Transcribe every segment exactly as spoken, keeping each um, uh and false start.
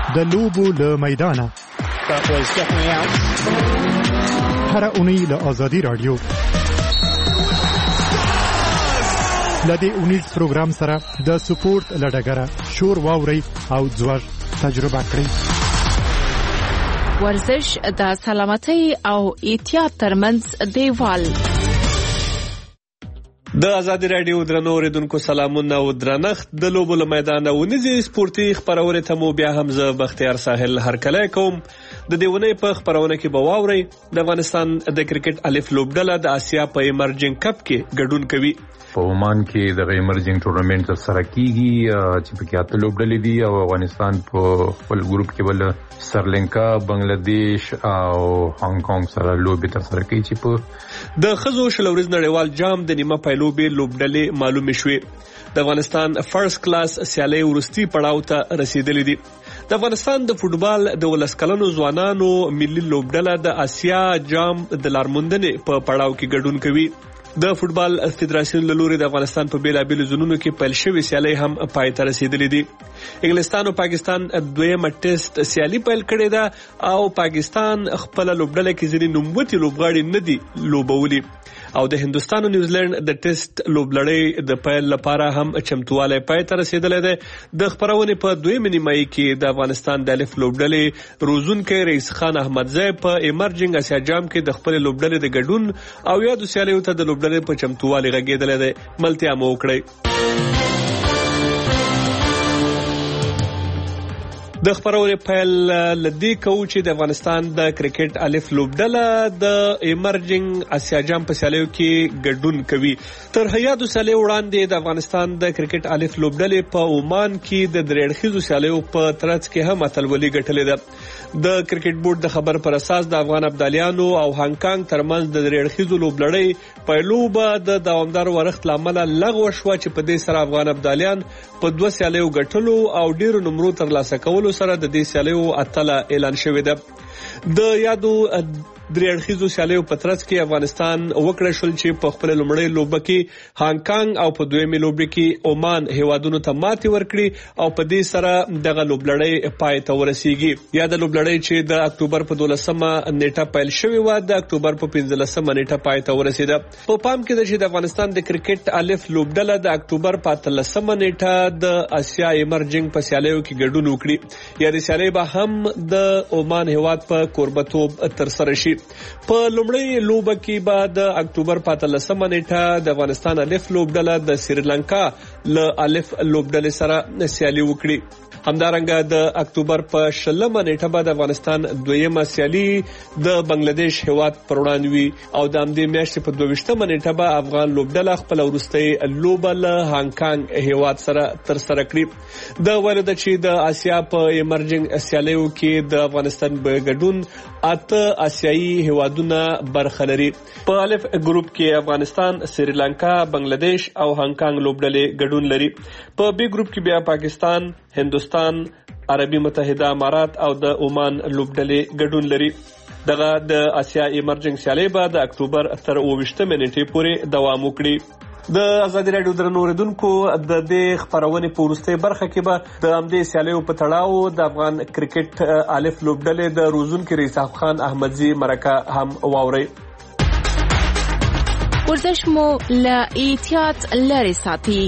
د لوبو له میدانه هر اونۍ له آزادي رادیو لدې اونیز پروګرام سره د سپورت لډګره شور واوري او ځوړ تجربه کړئ. ورزش د سلامتۍ او احتیاط ترمنځ دیوال. د آزادي رادیو درنو اوریدونکو سلامونه او درنښت. د لوبو له میدانه ونیزي سپورتي خبرونه ته مو بیا هم زه بختیار ساحل هرکلی کوم. د دې ونې په خبرونه کې به واورئ د افغانستان د کرکټ الف لوبډله د آسیا په ایمرجنګ کپ کې ګډون کوي. په عمان کې د ایمرجنګ ټورنمنت سره کیږي چې په کې اته لوبډلې دي او افغانستان په خپل ګروپ کې بل سریلانکا، بنگلاديش او هانګ کانګ سره لوبې تر سره کوي چې په د خزو شلوريز نړیوال جام د نیمه پایلوبې لوبډلې معلومه شوې. د افغانستان فرست کلاس سیالي ورستي پړاو ته رسیدلې دي. د افغانستان د فوټبال د ولس کلنو ځوانانو ملي لوبډله د آسیا جام د لارموندنې په پړاو کې ګډون کوي. د فوټبال فدراسیون له لوري د افغانستان په بیلابیلو زونونو کې پیل شوې سیالي هم پای ته رسیدلې دي. انګلستان او پاکستان دویمه ټیسټ سیالي پیل کړې ده او پاکستان خپل لوبډله کې ځینې نوموتي لوبغاړي نه دي لوبولي او د هندستان او نیوزیلند د ټیسټ لوبلړۍ د پیل لپاره هم چمتواله پای ته رسیدلې ده. د خبرونه په دویمه نیمایي کې د افغانستان د الف لوبډلې روزونکو رئیس خان احمدزی په ایمرجنګ آسیا جام کې د خپل لوبډلې د ګډون او یادو سیالیو ته د لوبډلې په چمتواله غږیدلې ده. ملتیا مو وکړئ. د خبرونه پیل لدی کو چې د افغانستان د کرکټ الف لوبډله د ایمرجنګ آسیا جام په سیالیو کې ګډون کوي. تر هیادو سیالیو وړاندې د افغانستان د کرکټ الف لوبډلې په عمان کې د درېړخیزو سیالیو په ترڅ کې هم اتلولي ګټلې ده. د کرکټ بورډ د خبر پر اساس د افغان ابدالیانو او هانګ کانګ ترمنځ د درېړخیزو لوبلړۍ پیلوبه د دوامدار ورښت لامل لغوه شو چې په دې سره افغان ابدالیان په دوه سیالیو ګټلو او ډیرو نمرو ترلاسه کولو سره د دې سیالیو اتله اعلان شوې ده. د یادو درېړخیزو سیالیو په ترڅ کې افغانستان وکړه شول چې په خپل لومړی لوبه کې هانګ کانګ او په دویمه لوبه کې عمان هیوادونو ته ماتې ورکړي او په دې سره دغه لوبلړۍ پای ته ورسیږي. یا د لوبلړۍ چې د اکتوبر په دولسمه نیټه پیل شوې و د اکتوبر په پنځلسمه نیټه پای ته ورسیده. په پام کې ده چې د افغانستان د کرکټ الف لوبډله د اکتوبر په اتلسمه نیټه د آسیا ایمرجنګ په سیالیو کې ګډون وکړي. یا د سیالۍ به هم د عمان هیواد په کوربتوب تر سره شي. په لومړی لوبه کې به د اکتوبر په اتلسمه نیټه د افغانستان الف لوبډله د سریلانکا له الف لوبډلې سره سیالي وکړي. همدارنګه د اکتوبر په شلمه نیټه به د افغانستان دویمه سیالي د بنگلاديش هیواد پر وړاندې وي او د همدې میاشتې په دویشتمه نیټه به افغان لوبډله خپل وروستۍ لوبه له هانګ کانګ هیواد سره تر سره کړي. د ولدا چې د آسیا په ایمرجنګ سیالیو کې د افغانستان په ګډون اته آسیایي هیوادونه برخه لري. په الف ګروپ کې افغانستان، سریلانکا، بنگلاديش او هانګ کانګ لوبډلې ګډون لري. په بی ګروپ کې بیا پاکستان، هندوستان، عربي متحده امارات او د عمان لوبډلې ګډون لري. دغه د آسیا ایمرجنګ سیالي به د اکتوبر تر اوویشتمه نیټې پورې دوام وکړي. د آزادي رادیو درنو اوریدونکو د دې خبرونه په وروستۍ برخه کې به د همدې سیالیو په تړاو د افغان کرکټ الف لوبډلې د روزونکو رئیس خان احمدزی مرکه هم واوري. ورزش مو له احتیاط لري ساتي.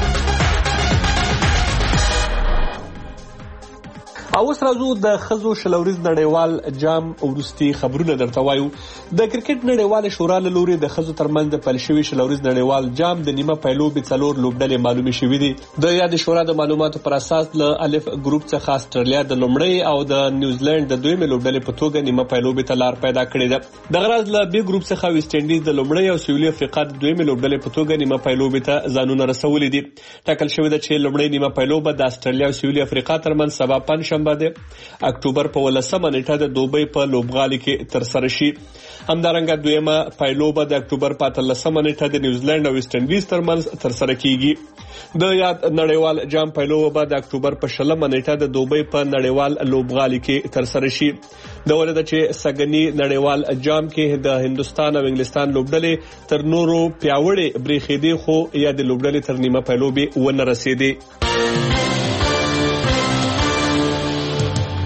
او اوس راځو د خزو شلوريز نړیوال جام ورستي خبرونه درته وایو. د کرکټ نړیوال شورا له لوري د خزو ترمنځ د پیل شوی شلوريز نړیوال جام د نیمه پیلوبې څلور لوبډلې معلومه شوې دي. د یاد شورا د معلوماتو پر اساس له الف ګروپ څخه استرالیا د لومړی او د نیوزیلند د دویمه لوبډلې په توګه نیمه پیلوبې ته لار پیدا کړې ده. د غرض له بی ګروپ څخه ویسټ انډیز د لومړی او سویلي افریقا د دویمه لوبډلې په توګه نیمه پیلوبې ته ځانونه رسولي دي. ټاکل شوی ده چې لومړی نیمه پیلوبه د استرالیا او سویلي افریقا ترمنځ سبا پنځشنبه اکتوبر په ولسمه نیټه د دوبۍ په لوبغالي کې تر سره شي. همدارنګه دویمه پایلوبه د اکتوبر په اتلسمه نیټه د نیوزیلند او ویسټ انډیز ترمنځ تر سره کیږي. د یاد نړیوال جام پایلوبه د اکتوبر په شلمه نیټه د دوبۍ په نړیوال لوبغالي کې تر سره شي. د ولدا چې سګنی نړیوال جام کې د هندستان او انګلستان لوبډلې تر نورو پیاوړې بریښېدې خو یا د لوبډلې تر نیمه پایلوبې ونه رسیدي.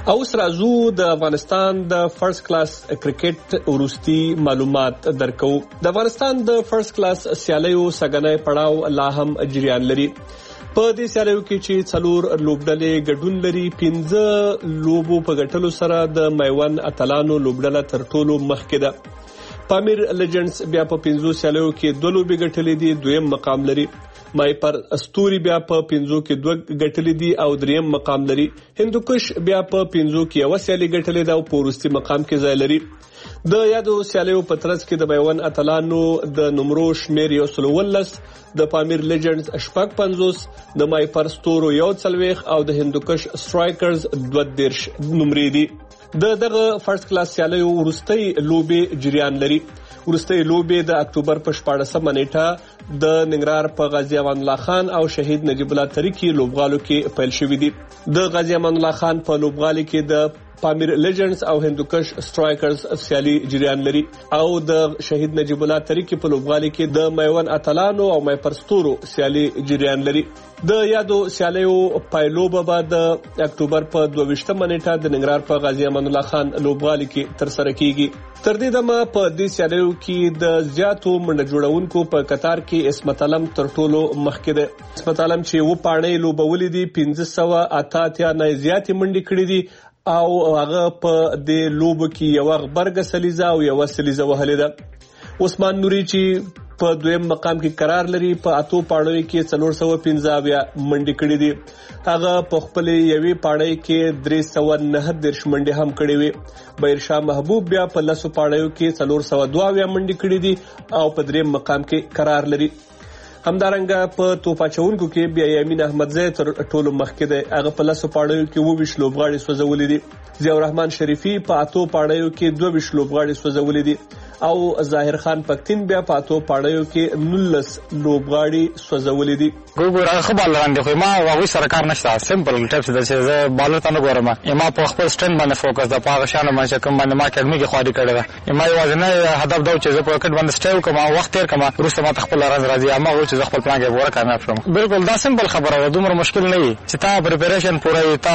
اوس راځو د افغانستان د فرست کلاس کرکټ وروستي معلومات درکو. د افغانستان د فرست کلاس سیالیو سګنۍ پړاو لا هم جریان لري. په دې سیالیو کې چې څلور لوبډلې ګډون لري، پنځه لوبو په ګټلو سره د میوند اتلانو لوبډله تر ټولو مخکې ده. پامیر لیجنډز بیا په پنځو سیالیو کې دوه لوبې ګټلې دي، دویم مقام لري. مای پر استوري بیا په پنځو کې دوه ګټلې دي او دریم مقام لري. هندوکش بیا په پنځو کې یو سیالي ګټلې ده او په وروستي مقام کې ځای لري. د یادو سیالیو په ترڅ کې د میوند اتلانو د نمرو شمیر یو سل ولس، د پامیر لیجنډز شپږ پنځوس، د مای پر ستورو یو څلوېښت او د هندوکش سټرایکرز دوه دېرش نمرې دي. د دغه فرست کلاس سیالیو وروستي لوبې جریان لري. وروستي لوبې د اکتوبر په شپاړسمه نیټه د ننګرهار په غازی امان الله خان او شهید نجیب الله تریکی لوبغالو کې پیل شوې دي. د غازی امان الله خان په لوبغالي کې د پامیر لیجنډز او هندوکش سټرایکرز سیالي جریان لري او د شهید نجیب الله تریکی په لوبغالي کې د میوند اتلانو او مای پرستورو سیالي جریان لري. د یادو سیالیو پایلوبه به د اکتوبر په دوه نیټه د ننګرهار په غازی امان الله خان لوبغالي کې تر سره کیږي. تر دې دمه په دې سیالیو کې د زیاتو منډه جوړونکو په قطار کې اسمت علم تر ټولو مخکې ده. اسمت علم چې و پاڼې لوبولې دي، پنځه سوه اته اتیا نه زیاتې منډې کړې دي او هغه په دې لوب کې یو غبرګ سلیزه او یو سلیزه وهلې ده. عثمان نوري چې په دویم مقام کې قرار لري، په اتو پاڼو کې څلور سوه پنځه اویا منډې کړې دي. هغه په خپل یوې پاڼې کې درې سوه نهه دېرش منډې هم کړې وي. بهرشاه محبوب بیا په لسو پاڼو کې څلور سوه دوه اویا منډې کړې دي او په دریم مقام کې قرار لري. همدارنګه په توپ اچونکو کې بیا یمین احمدزی تر ټولو مخکې دی. هغه په لسو پاڼو کې اووه ویشت لوبغاړي سوځولې دي. ضیاء الرحمن شریفي په اتو پاڼو کې دوه ویشت لوبغاړي سوځولې دي او ظاهر خان پښتين بیا په اتو پاڼو کې نولس لوبغاړي سوځولې دي. ګورغه خبر لاندې خو ما واغوي سرکار نشته، سمپل ټیپس د چې زه بالر ته نه ګورم. ما په خپل سټن باندې فوکس د پاغه شانه باندې کوم باندې ما اکیډمي کې خواري کړې ده. ما یوازې هدف دا چې زه په کرکټ باندې سټایل کوم او وخت تیر کوم، روسته ما خپل راز راځي اما و چې خپل پلان کې پوره کامیاب شوم. بالکل دا سمپل خبره ده، دومره مشکل نه وي چې تا پریپریشن پوره تا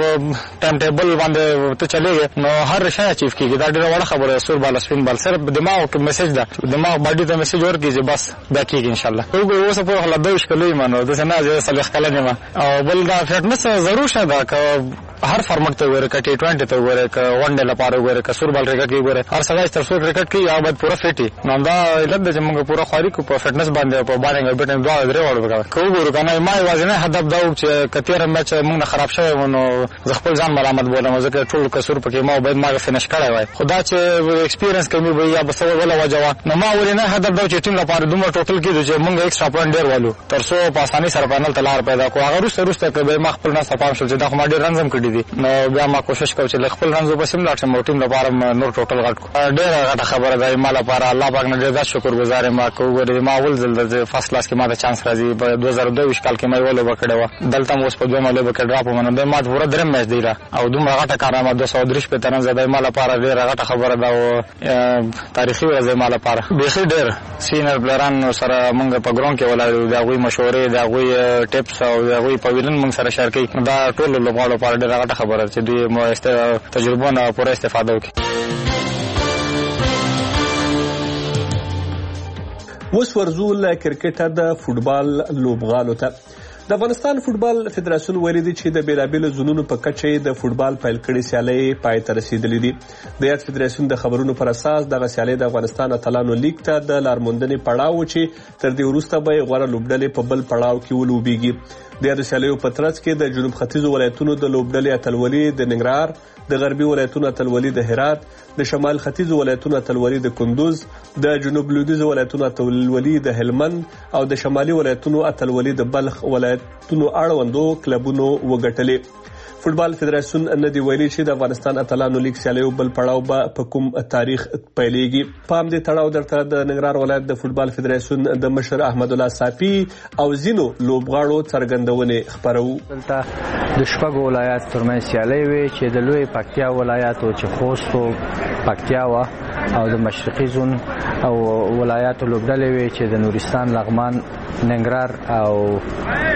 ټایم ټیبل باندې ته چلےږي نو هر شی اچیو کیږي. دا ډیره وړه خبره، سور بال سپین بال صرف دماغ کې میسج ده، دماغ باډي ته میسج ورکړي بس دا کیږي ان شاء الله. وګورئ اوس په خلا دوه شکلې مانو د سنا زه صالح کله نه او بل دا فټنس ضرور شته ک هر فارمټ ته وره ک ټي ټوئنټي ته وره ک ون ډے لپاره وره ک سور بال کرکټ کې وره هر سړی تر څو کرکټ کې یا باید پوره فټي نو دا علت د موږ پوره خاري کو په فټنس باندې په باندې او بیٹنګ دوه درې وړو وکړه. کو ګورو کنه ما وازنه هدف دا چې کتیر میچ موږ خراب شوی ونو زه خپل ځان ملامت بولم ځکه ټول کسور پکې ما باید ما فینش کړای وای. خدا چې ایکسپیرینس کمی وي یا بس ولا وجوا نو ما ورنه هدف دا چې ټیم لپاره دومره ټوټل کې چې موږ ایکسترا پوینټ ډیر والو تر څو په اساني سره فائنل تلار پیدا کو. هغه روسته روسته کې ما خپل نه صفام شو چې دا خو ما ډیر رنزم کړی دي نو بیا ما کوشش کوم چې خپل رنزو بس هم لاټم او ټیم لپاره نور ټوټل غټ ډیر غټه خبره ده. ما لپاره الله پاک نه ډیر شکر گزار ما کوو. ما ول دل د فرست کلاس کې ما د چانس راځي په دوه هزار دوه کال کې مې ولو وکړه و دلته مو په دوه مله وکړ ډراپ ومنه د ما پورا درم میچ دی را او دومره غټه کارامه دوه سوه درې په ترن زده ما لپاره ډیر غټه خبره ده او تاریخي ورځ ما لپاره به ډیر سینر بلران سره موږ په ګراوند کې ولاړو دا غوي مشورې دا غوي ټیپس او دا غوي پویلن موږ سره شریک دا ټول لوبغاړو لپاره ډیر غټه خبره چې دوی مو تجربه نه پوره استفاده وکړي. اوس ورځو له کرکټه د فوټبال لوبغالو ته. د افغانستان فوټبال فدراسیون ویلي دی چې د بیلابیلو زونونو په کچه د فوټبال پیل کړي سیالۍ پای ته رسیدلې دي. د یاد فدراسیون د خبرونو پر اساس دغه سیالۍ د افغانستان اتلانو لیګ ته د لارموندنې پړاو چې تر دې وروسته به غوړه لوبډلې په بل پړاو کې ولوبېږي. د یاد سیالیو په ترڅ کې د جنوب ختیځو ولایتونو د لوبډلې اتلولي د ننګرهار، د غربي ولایتونو اتلولي د هرات، د شمال ختیځو ولایتونو اتلولي د کندوز، د جنوب لویدیځو ولایتونو اتلولي د هلمند او د شمالي ولایتونو اتلولي د بلخ ولایتونو اړوندو کلبونو وګټلې. فوټبال فدراسیون نه دی ویلي چې د افغانستان اتلانو لیګ سیالیو بل پړاو به په کوم تاریخ پیلېږي. په همدې تړاو درته د ننګرهار ولایت د فوټبال فدراسیون د مشر احمد الله صافي او ځینو لوبغاړو څرګندونې خپرو. دلته د شپږو ولایت ترمنځ سیالۍ وې چې د لوی پکتیا ولایت او چې خوست او پکتیا و او د مشرقي زون او ولایت لوبډلې وې چې د نورستان، لغمان، ننګرهار او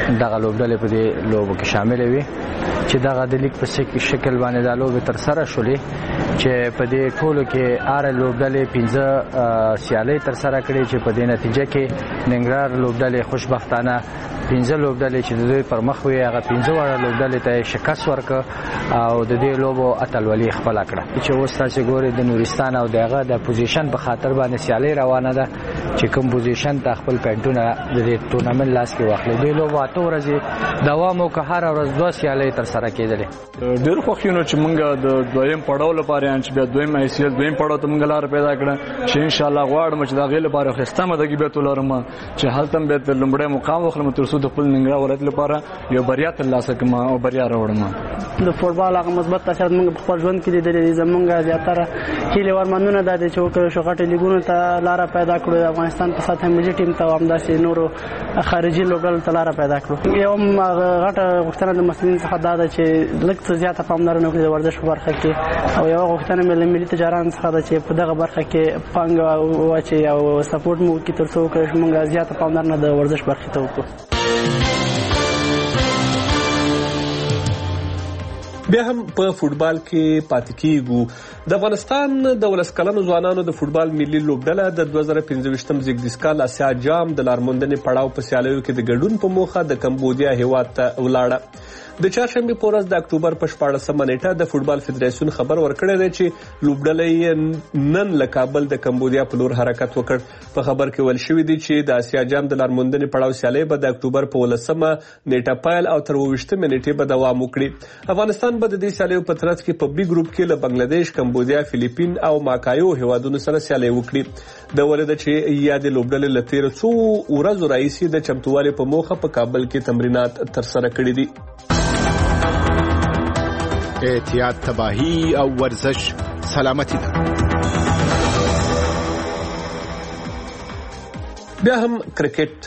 دغه لوبډلې په دې لوبو کې شامل وي چې دغه د لیګ په شکل باندې د لوبې تر سره شولې چې په دې ټولو کې آر لوبډلې پنځه سیالۍ تر سره کړې چې په دې نتیجه کې ننګرهار لوبډلې خوشبختانه پنځه لوبډلې چې د دوی پر مخ وي هغه پنځه واړه لوبډلې ته شکست ورکړ او د دې لوبو اتلولي خپل کړه چې اوس تاسو ګورئ د نورستان او دغه د پوزیشن په خاطر باندې سیالۍ روانه ده چې کوم پوزیشن ته خپل پینټونه د دې ټورنمنت لاس کې واخلي د لوبو اته ورځې دوام او هر ورځ دوه سیالۍ تر سره کېدلې. ډېر خوښینو چې موږ د دویم پړاو لپاره چې بیا دویم ایسیل دویم پړاو ته موږ لار پیدا کړه چې ان شاء الله غواړم چې دا غي لپاره خسته مدګي به تولرم چې هلته به د لومړی مقام واخلم تر څو د خپل ننګرهار ولایت لپاره یو بریا ترلاسه کړم او بریا راوړم. د فوټبال هغه مثبت تاثیر موږ په خپل ژوند کې لیدلې زمونږ زیاتره هیله ورمنونه د دې چې وکړو شو غټي لیګونو ته لار پیدا کړو د افغانستان په سطح ملي ټیم ته همداسې نورو خارجي لوبډلو ته لار پیدا کړو. یو غټه غوښتنه د مسؤلین څخه دا ده چې لږ څه زیاته پاملرنه وکړي د ورزش په برخه کې او یو غوښتنه مې له ملي تجاران څخه ده چې په دغه برخه کې پانګه واچي او سپورټ مو کې تر څو کې موږ زیاته پاملرنه د ورزش برخه ته وکړو. بیا هم په فوټبال کې پاتې کیږو. د افغانستان د ولس کلنو ځوانانو د فوټبال ملي لوبډله د دوه زره پنځه ویشتم زیږدیز کال اسیا جام د لارموندنې پړاو په سیالیو کې د ګډون په موخه د کمبودیا هیواد ته ولاړه. د چهارشنبه په ورځ د اکتوبر په شپاړسمه نیټه د فوټبال فدراسیون خبر ورکړی دی چې لوبډله یې نن له کابل د کمبودیا په لور حرکت وکړ. په خبر کې ویل شوی دی چې د اسیا جام د لارموندنې پړاو سیالۍ به د اکتوبر په ولسمه نیټه پیل او تر اوویشتمه نیټې به دوام وکړي. افغانستان به د دې سیالیو په ترڅ کې په بي ګروپ کې له بنگلاديش، کمبودیا، فلیپین او ماکایو هیوادونو سره سیالۍ وکړي. د ولید چې یاد لوبډلې له تیر څو ورځو راهیسې د چمتووالي په موخه په کابل کې تمرینات تر سره کړي دي. احتیاط، تباہی او ورزش سلامتی ده. بیا هم کرکټ.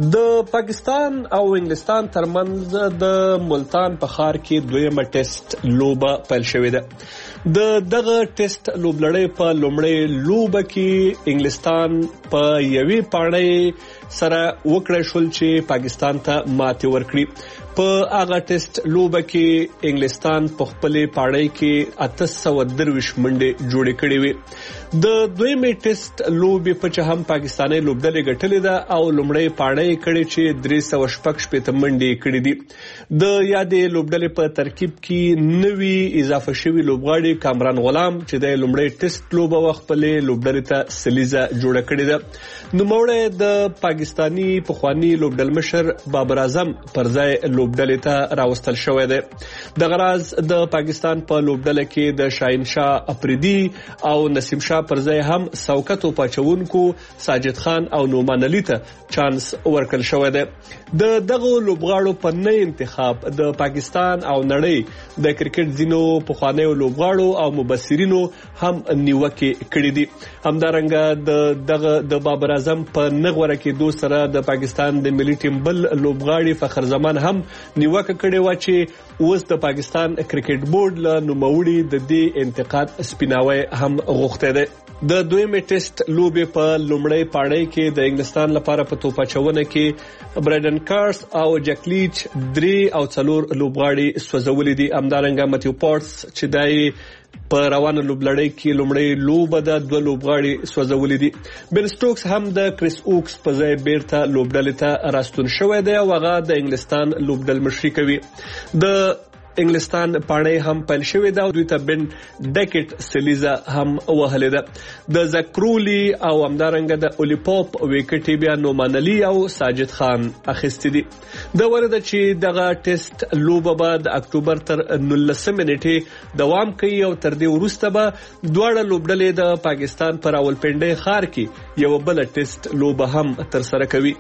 د پاکستان او انګلستان ترمنځ د ملتان په ښار کې دویمه ټیسټ لوبه پیل شوې ده. د دغه ټیسټ لوبلړۍ په لومړۍ لوبه کې انګلستان په یوې پاڼۍ سره وکړای شول چې پاکستان ته ماتې ورکړي. په هغه ټیسټ لوبه کې انګلستان په خپلې پاڼۍ کې اته سوه درویش منډې جوړې کړې وې. د دویمې ټیسټ لوبې په چې هم پاکستاني لوبډلې ګټلې ده او لومړۍ پاڼۍ کړې چې درې سوه شپږ شپېته منډې کړې دي. د یادې لوبډلې په ترکیب کې نوي اضافه شوي لوبغاړي کامران غلام چې د لومړۍ ټیسټ لوبه وخت خپلې لوبډلې ته سلیزه جوړه کړې ده. نوموړی د پاکستانی پخوانی لوبډلمشر بابر اعظم پر ځای لوبډلې ته راوستل شوی دی. دغه راز د پاکستان په لوبډله کې د شاهین شاه افریدي او نسیم شاه پر ځای هم سوکتو پاچونکو ساجد خان او نومان علي ته چانس ورکړل شوی دی. د دغه لوبغاړو په نه انتخاب د پاکستان او نړۍ د کرکټ ځینو پخوانیو لوبغاړو او مبصرینو هم نیوکې کړې دي. همدارنګه د دغه د بابر اعظم په نغوره کې دو سره د پاکستان د ملي ټیم بل لوبغاړي فخر زمان هم نیوکه کړې و چې اوس د پاکستان کرکټ بورډ له نوموړي د دې انتقاد سپیناوی هم غوښته ده. د دویمې ټیسټ لوبې په لومړۍ پاڼۍ کې د انګلستان لپاره په توپاچونه کې برایډن کارس او جکلیچ درې او څلور لوبغاړي سوځولي دي. همدارنګه متیو پورټس چې دای په روانه لوبلړۍ کې لومړی لوبه د دوه لوبغاړي سوځولي دي. بن سټوکس هم د کریس اوکس په ځای بیرته لوبډلې ته راستون شوی دی او هغه د انګلستان لوبډل مشري کوي. د انګلستان پاڼۍ هم پیل شوې ده او دوی ته بن ډیکټ سلیزه هم وهلې ده. د زکرولی او همدارنګه د اولیپوپ ویکټې بیا نومان علي او ساجد خان اخیستې دي. د ورده چې دغه ټیسټ لوبه به د اکتوبر تر نولسمې نیټې دوام کوي او تر دې وروسته به دواړه لوبډلې د پاکستان په راولپنډۍ ښار کې یو بل ټیسټ لوبه هم تر سره کوي.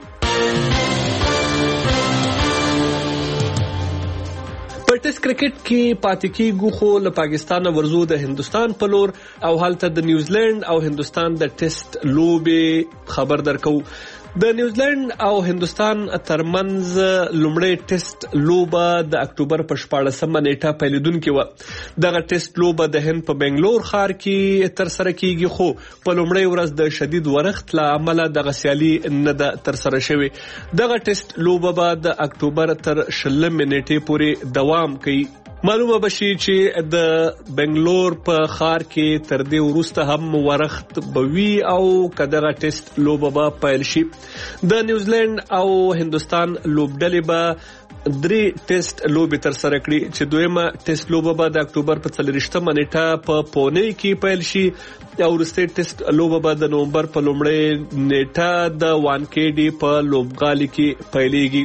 په ټیسټ کرکټ کې پاتې کیږو خو له پاکستان ورزو د هندستان په لور او هلته د نیوزیلند او هندستان د ټیسټ لوبې خبر درکو. د نیوزیلند او هندستان ترمنځ لومړی ټیسټ لوبه د اکتوبر په شپاړسمه نیټه پیلېدونکې وه. دغه ټیسټ لوبه د هند په بنگلور ښار کې ترسره کیږي، خو په لومړۍ ورځ د شدید ورښت له امله دغه سیالي نه ده ترسره شوې. دغه ټیسټ لوبه به د اکتوبر تر شلمې نیټې پورې دوام کوي. معلومه بشي چې د بنگلور په ښار کې تر دې وروسته هم ورښت به وي او که دغه ټیسټ لوبه به پیل شي. د نیوزیلند او هندستان لوبډلې به درې ټیسټ لوبې ترسره کړي چې دویمه ټیسټ لوبه به د اکتوبر په څلوېښتمه نیټه په پونه کې پیل شي او وروستۍ ټیسټ لوبه به د نومبر په لومړۍ نیټه د وانکېډي په لوبغالي کې پیلېږي.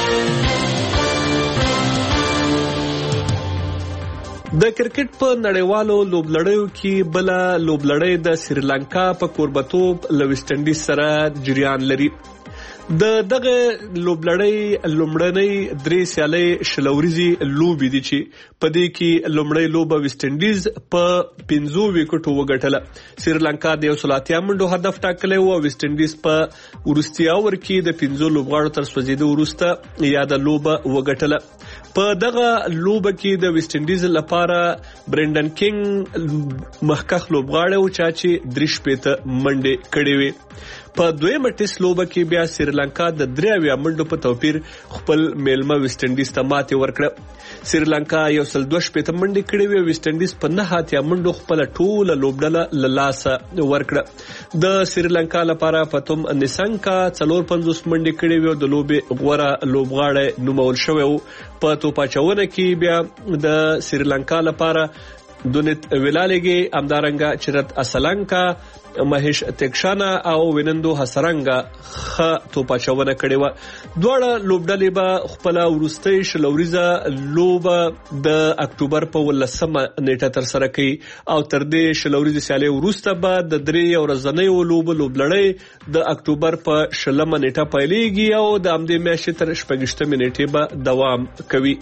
د کرکټ په نړیوالو لوبلړیو کې بل لوبلړی د سریلانکا په کوربتوب له ویسټ انډیز سره جریان لري. د دغه لوبلړی لومړنۍ درې سیالۍ شلوريزي لوبې دي چې په دې کې لومړی لوبه ویسټ انډیز په پنځو وکټو وګټله. سریلانکا د یو سل اتیا منډو هدف ټاکلی و او ویسټ انډیز په وروستي اور کې د پنځو لوبغاړو تر سوځېدو وروسته یاده لوبه وګټله. په دغه لوبه کې د ویسټ انډیز لپاره برندن کینګ مخکخ لوبغاړی و چې درې شپېته منډې کړې وې. په دویمه ټیسټ لوبه کې بیا سریلانکا د درې اویا منډو په توپیر خپل میلمه ویسټ انډیز ته ماتې ورکړه. سریلانکا یو سل دوه شپېته منډې کړې وې، ویسټ انډیز په نهه اتیا منډو خپله ټوله لوبډله له لاسه ورکړه. د سریلانکا لپاره فتوم نیسنګا څلور پنځوس منډې کړې وې او د لوبې غوره لوبغاړی نومول شوی و. په توپ اچونه کې بیا د سریلانکا لپاره دونیت ویلالګي، همدارنګه چرت اسلانکا، مهیش تکشانا او وینندو حسرنګا ښه توپ اچونه کړې وه. دواړه لوبډلې به خپله وروستۍ شلوریزه لوبه د اکتوبر په ولسمه نیټه ترسره کوي او تر دې شلوریزې سیالۍ وروسته به د درې ورځنیو لوبو لوبلړۍ د اکتوبر په شلمه نیټه پیلېږي او د همدې میاشتې تر شپږویشتمې نیټې به دوام کوي.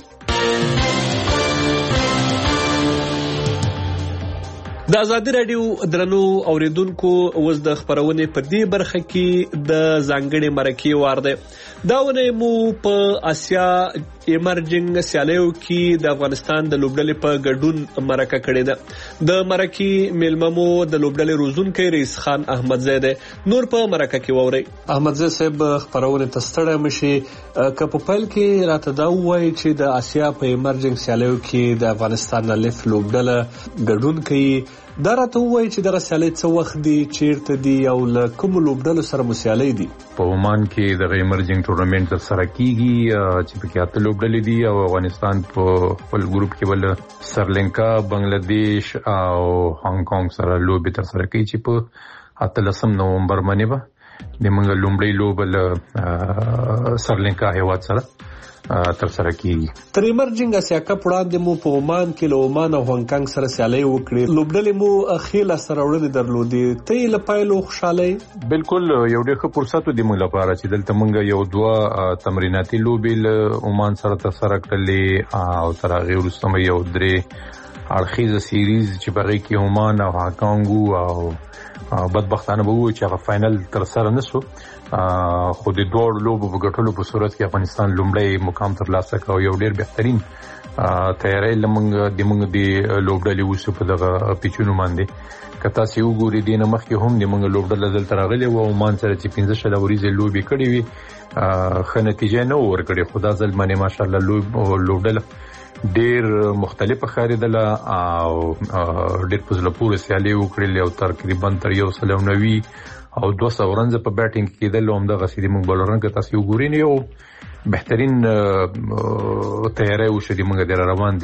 د ازادي راډیو درنو اوریدونکو اوس د خبرونې په دې برخه کې د ځانګړي مرکې وار دی. دا ونې مو په آسیا ایمرجنګ سیالیو کې د افغانستان د لوبډلې په ګډون مرکه کړې ده. د مرکې میلمه مو د لوبډلې روزونکی رئیس خان احمدزی دی. نور په مرکه کې واورئ. احمدزی صاحب خبرونې ته ستړی مشي، که په پیل کې راته دا ووایي چې د آسیا په ایمرجنګ سیالیو کې د افغانستان الف لوبډله ګډون کوي، دا راته ووایي چې دغه سیالۍ څه وخت دي، چیرته دي او له کومو لوبډلو سره مو سیالۍ دي؟ په عمان کې دغه ایمرجنګ ټورنمنټ ترسره کیږي چې پکې اته لوبډلې دي او افغانستان په خپل ګروپ کې بل سرلنکا، بنگلاديش او هانګ کانګ سره لوبې ترسره کوي چې په اتلسم نومبر باندې به د موږ لومړی لوبه له سرلنکا هیواد سره ترسره کیږي. تر ایمرجنګ اسیا کپ وړاندې مو په عمان کې له عمان او هانګ کانګ سره سیالۍ وکړې، لوبډلې مو اخیله سره وړلې درلودې، ته یې له پایلو خوشحاله؟ بالکل یو ډېر ښه فرصت و د موږ لپاره چې دلته موږ یو دوه تمریناتي لوبې له عمان سره ترسره کړلې او تر هغې وروسته مې یو درې اړخیزه سیریز چې په هغې کې عمان او هانګ کانګ او بدبختانه به ووایو چې هغه فاینل ترسره نه سو، خو د دواړو لوبو په ګټلو په صورت کې افغانستان لومړی مقام ترلاسه کړ او یو ډېر بهترین تیاری لمونږ د موږ د لوبډلې وسو په دغه پیچونو باندې. که تاسې وګورئ دې نه مخکې هم د موږ لوبډله دلته راغلې وه، عمان سره چې پنځه شله ورځې لوبې کړې وې ښه نتیجه نه وه ورکړې، خو دا ځل باندې ماشاءالله لوبډله ډېر مختلفه ښکارېدله او ډېر په زړه پورې سیالۍ وکړلې او تقریبا تر یو سل او نوي او دوه سوه رنزه په بیټینګ کې کېدل. همدغسې د موږ بالران که تاسې وګورئ نو یو بهترین تیاری وشو د موږ د روان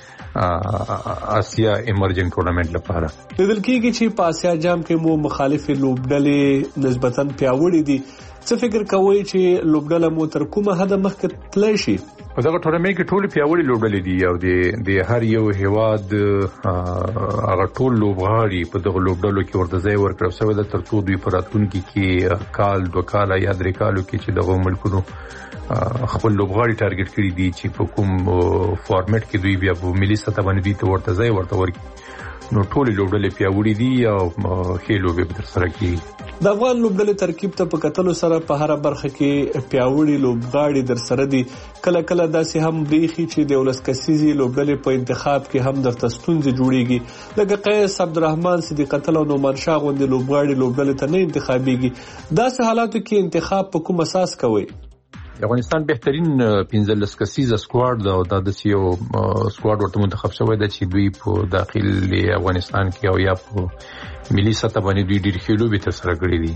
د آسیا ایمرجنګ ټورنمنټ لپاره. لیدل کېږي چې په آسیا جام کې مو مخالفې لوبډلې نسبتاً پیاوړې دي. څه فکر کوئ چې لوبډله مو تر کومه حده مخکې تللی شي؟ په دغه ټورنمنټ کې ټولې پیاوړې لوبډلې دي او د د هر یو هیواد هغه ټول لوبغاړي په دغه لوبډلو کې ورته ځای ورکړل شوی ده تر څو دوی په راتلونکي کې کال دوه کاله یا درې کالو کې چې دغه ملکونو خپل لوبغاړي ټارګټ کړي دي چې په کوم فارمټ کې دوی بیا په ملي سطح باندې دوی ته ورته ځای ورته ورکړي. نو ټول لوبډلې پیاوړي دي او ښې لوبې به ترسره کیږي. د افغان لوبډلې ترکیب ته په کتلو سره په هر برخه کې پیاوړي لوبغاړي درسره دي. کله کله داسې هم بریخي چې د ولس کسيزي لوبډلې په انتخاب کې هم درته ستونزې جوړيږي. لکه قیس عبدالرحمن صدیق الله او نومان شاه غوندې لوبغاړي لوبډلې ته نه انتخابيږي. داسې حالاتو کې انتخاب په کوم اساس کوي؟ افغانستان بهترین پنځلس کسیزه سکواډ دا او د سیو سکواډ ورته منتخب شوی دی چې دوی په داخلي افغانستان کې او یا په ملي سطح باندې دوی ډیر ښه لوبې ترسره کړې دي.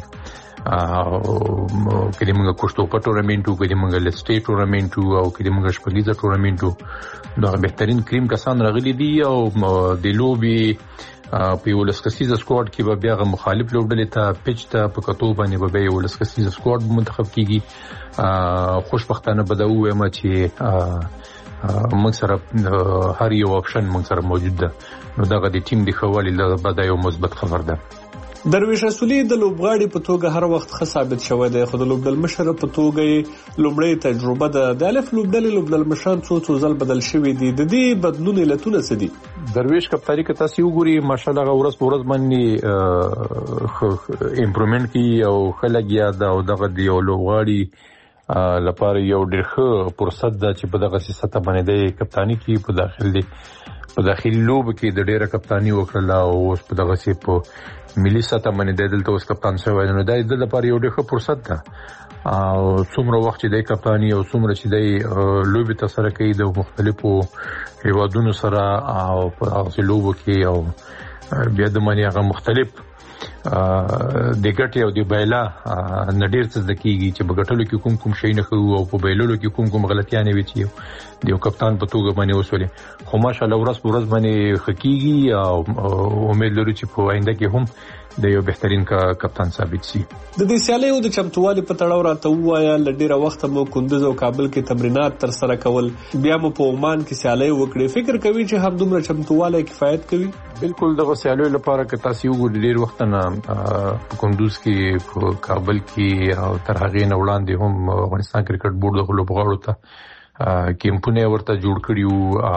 او کله موږ کوشتو په ټورنمنټو کې موږ لسټي ټورنمنټو او کله موږ شپږیزه ټورنمنټو دا بهترین کریم کسان راغلي دي او د لوبي په یو لسکسیزه سکواډ کې به بیا مخالف لوبډلې ته پیچ ته په کتو باندې به یو لسکسیزه سکواډ منتخب کیږي. خوشبختانه به دا وایم چې موږ سره هر یو اپشن موږ سره موجود ده. نو دغه د ټیم د خوالي له بده یو مثبت خبر ده. درویش رسولي د لوبغاړي په توګه هر وخت ښه ثابت شوی دی، خو د لوبډل مشر په توګه لومړی تجربه ده. د الف لوبډل لوبډل مشران څو څو ځل بدل شوی دي. د دې بدلون علتونه څه دي؟ درویش کپتاری که تاسو وګورئ ماشاءالله ورځ په ورځ باندې امپروومنت کی او خلګیا دا او دغه دی او لوبغاړي لپاره یو ډېر ښه فرصت ده چې په دغه سیاست باندې د کپتانی کی په داخل دي په داخلي لوب کې د ډېر کپتانی وکړه او اوس په دغه سی په ملي سطح باندې دلته اوس کپتان شوی نو دا د لپاره یو ډېر ښه فرصت ده. او څومره وخت چې د کپتانی او څومره چې د لوبي ترسره کوي د مختلفو هیوادونو سره او په هغه لوبو کې او بیا د معنی هغه مختلف د ګټي او د بیلا نډیر څه دکېږي چې بغټلو کې کوم کوم شي نه خو او په بیلولو کې کوم کوم غلطیانه وي چې د یو کپتان په توګه باندې وسولې. خو ماشاءالله ورځ په ورځ باندې حقيقي او امید لرو چې په آینده کې هم د یو بهترین کا کپتان ثابت شي. د دې سیالیو د چمتووالي په تړاو راته وایا لډیره وخت مو کندوز او کابل کې تمرینات تر سره کول، بیا مو په عمان کې سیالي وکړي. فکر کوي چې هم دومره چمتووالی کفایت کوي؟ بالکل دغه سیالیو لپاره که تاسو وګورئ ډیر وخت نه په کندوز کې په کابل کې او تر هغه نه وړاندې هم افغانستان کرکټ بورډ د لوبغاړو ته کیمپونه ورته جوړ کړیو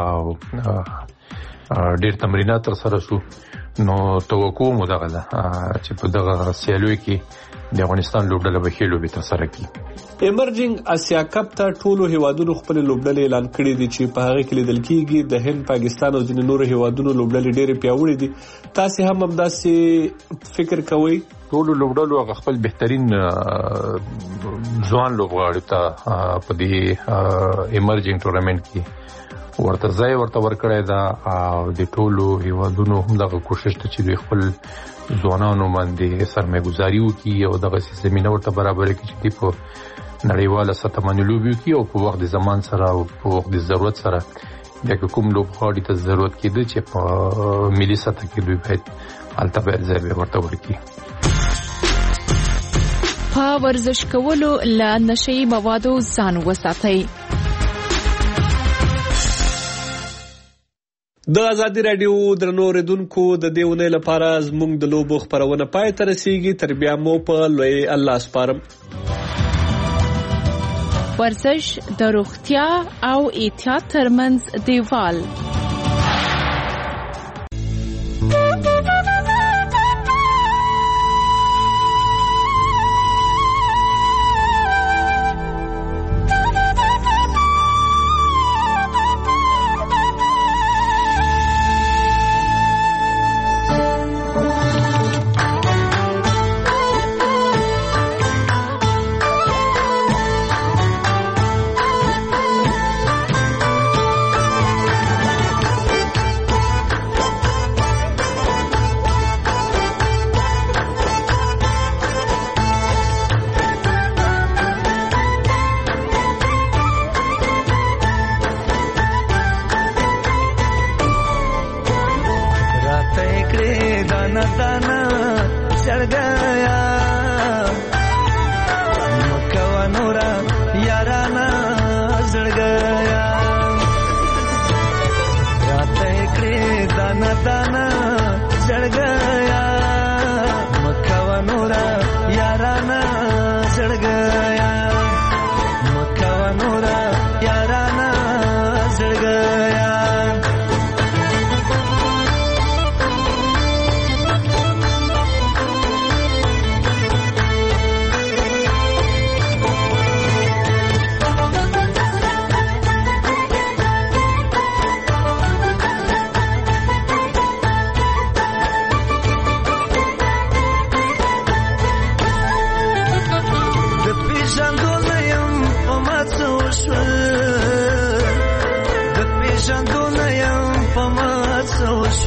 او ډیر تمرینات تر سره شو. نو توقع مو دغه ده چې په دغه سیالیو کې د افغانستان لوبډله به ښه لوبې ترسره کړي. ایمرجنګ اسیا کپ ته ټولو هیوادونو خپل لوبډلې اعلان کړې دي چې په هغه کې لیدل کېږي د هند، پاکستان او ځینې نورو هیوادونو لوبډلې ډېرې پیاوړې دي. تاسو هم همداسې فکر کوئ؟ ټولو لوبډلو خپل بهترین ځوان لوبغاړي ته په دې ایمرجنګ ټورنمنت کې ورته ځای ورته ورکړی دا او د ټولو هیوادونو هم دغه کوشش ته چې دوی خپل ځوانانو باندې سرمایه‌ګذاري وکړي او دغه زمینه ورته برابر کړي چې دوی په نړیواله سطح باندې لوبې وکړي او په وخت د زمان سره او په وخت د ضرورت سره د کوم لوبغاړي ته ضرورت کېده چې په ملي سطح کې دوی باید هلته باید ځای ورته ورکړي. په ورزش کولو له نشهیي موادو ځان وساتئ. د ازادي رادیو درنو اوریدونکو د دې ونې لپاره زموږ د لوبو خبرونه پای ته رسیږي. تر بیا مو په لوی الله سپارم. ورزش د روغتیا او احتیاط ترمنځ دیوال.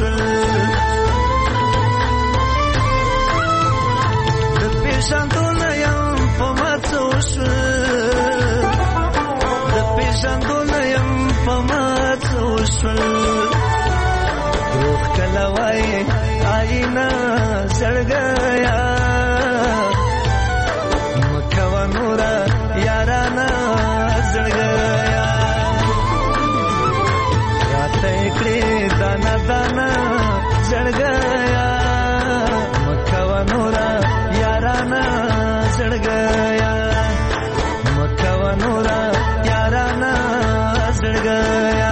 وشل د پیژندونه یم په ماته وشل د پیژندونه یم په ماته وشل روح کله وایي آئینه زړګیا مکوه نوره یارانه زړګیا راته کړې دانا دانا زړګیا مکوه نوره یارانه زړګیا مکوه نوره یارانه زړګیا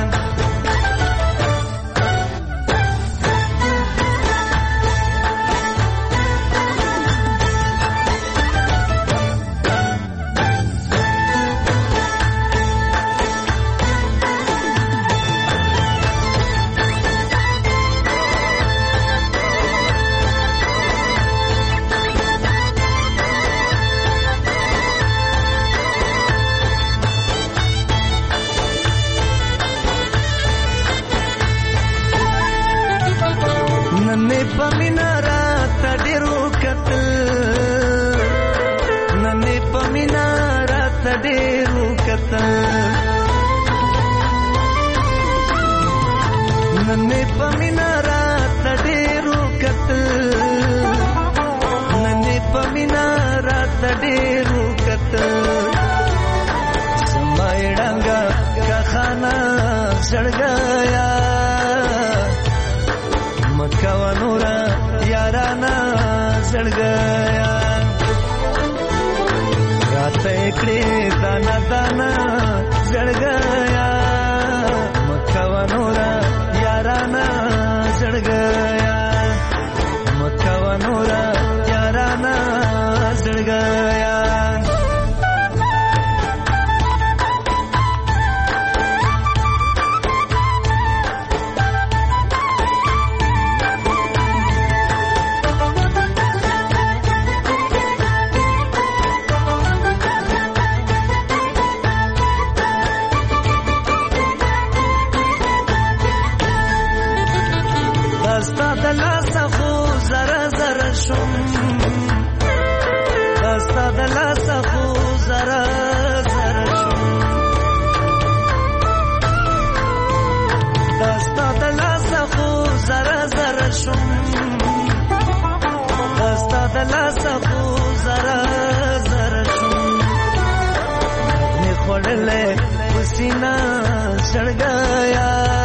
नन्हे पमीना रात डेरू कतल नन्हे पमीना रात डेरू कतल समाय डांगा का खाना सड़ गया मक्का नूरा याराना सड़ गया रात एकड़े दाना दाना सड़ गया मक्का नूरा याराना सड़ गया मक्का नूरा याराना सड़ गया पसीना सड़ गया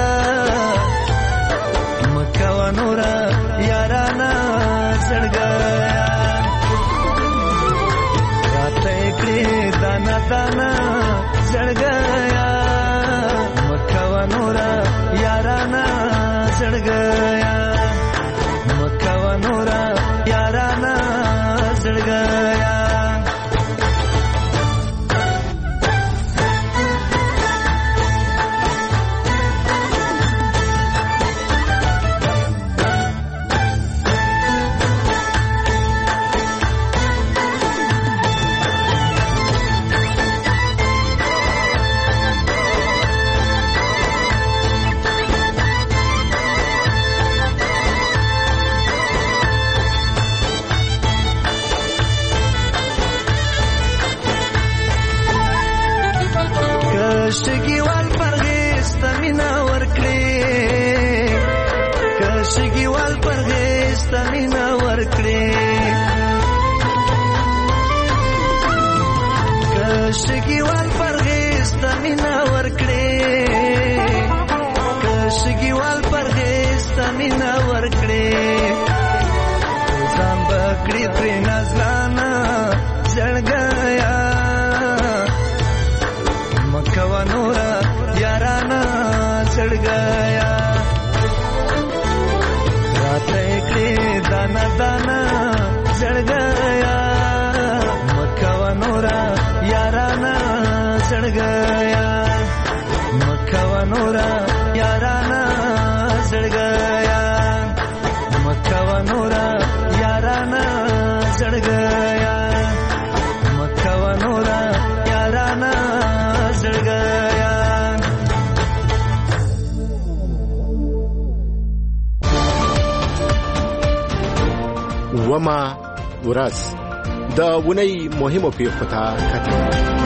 मक्का नूरा याराना सड़ गया रात एकड़ी दाना दाना सड़ गया मक्का नूरा याराना सड़ गया मक्का नूरा याराना सड़ गया कशगीवाल परगेज तमीना वर्कड़े कशगीवाल परगेज तमीना वर्कड़े कशगीवाल परगेज तमीना वर्कड़े कशगीवाल परगेज तमीना वर्कड़े जान बकड़ी प्रेना ज़लाना जड़ गया मक्का नूरा याराना सड़ गया रात एकड़े दाना दाना सड़ गया मक्का नूरा याराना सड़ गया मक्का नूरा याराना सड़ गया मक्का नूरा याराना सड़ गया मक्का नूरा याराना सड़ गया دومه ورځ د اونۍ مهمو پیښو ته کتل.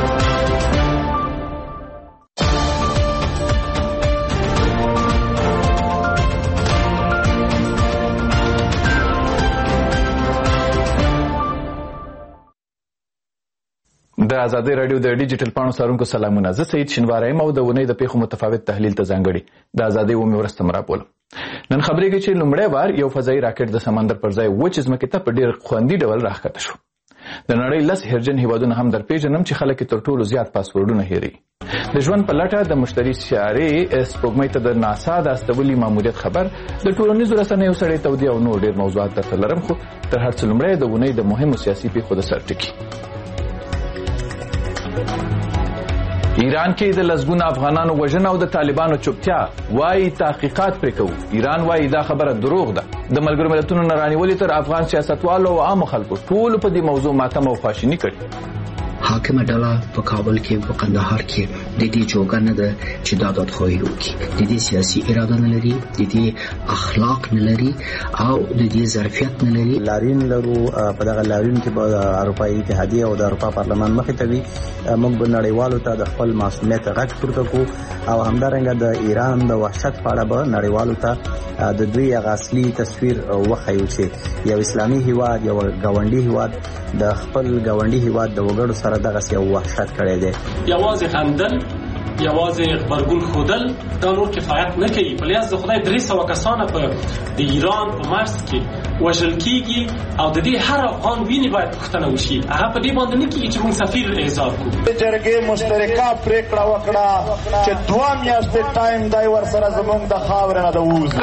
د ازادي رادیو د ډیجیټل پاڼو څارونکو سلامونه. زه سید شینواری یم او د ونې د پیښو متفاوت تحلیل ته ځانګړي د ازادي اومې ورځ ته راپولم. نن خبرېږي چې لومړی وار یو فضایي راکټ د سمندر پر ځای وچې ځمکې ته په ډېر خوندي ډول راښکته شو. د نړۍ لس هیرجن هیوادونه هم درپېژنم چې خلک تر ټولو زیات پاسورډونه هېروي. د ژوند په لټه د مشتري سیارې سپوږمۍ ته د ناسا د استولي ماموریت خبر، د ټولنیزو رسنیو سړې تودې او نور ډېر موضوعات درته لرم، خو تر هر څه لومړی د اونۍ د مهمو سیاسي پیښو د سر ټکي. ایران کې د لسګونو افغانانو وژنه او د طالبانو چوپتیا، وایي تحقیقات پرې کوو. ایران وایي دا خبره دروغ ده. د ملګرو ملتونو نه رانیولې تر افغان سیاستوالو او عامو خلکو ټولو په دې موضوع ماتم او خواشیني کړي. حاکمه ډله په کابل کې په قندهار کې د دې جوګه نه ده چې دا دادخواهي وکړي. د دې سیاسي اراده نه لري، د دې اخلاق نه لري او د دې ظرفیت نه لري. لارین لرو په دغه لارین کې به اروپایي اتحادیه او د اروپا پارلمان مخې ته وي. موږ به نړیوالو ته د خپل معصومیت غږ پورته کړو او همدارنګه د ایران د وحشت په اړه به نړیوالو ته د دوی هغه اصلي تصویر وښیو چې یو اسلامي هیواد، یو ګاونډي هیواد د خپل ګاونډي هیواد د وګړو سره دغه یو وحشت کړی دی. یوازې خندل، یوازې غبرګون ښودل دا نور کفایت نه کوي. په لیاز د خدای درې سوه کسانه په د ایران په مرز کې وژل کېږي او د دې هر افغان وینې باید پوښتنه وشي. هغه په دې باندې نه کېږي چې موږ سفیر اعزاز کړو. د جرګې مشترکه پرېکړه وکړه چې دوه میاشتې ټایم دی ورسره زموږ د خاورې نه د ووځي.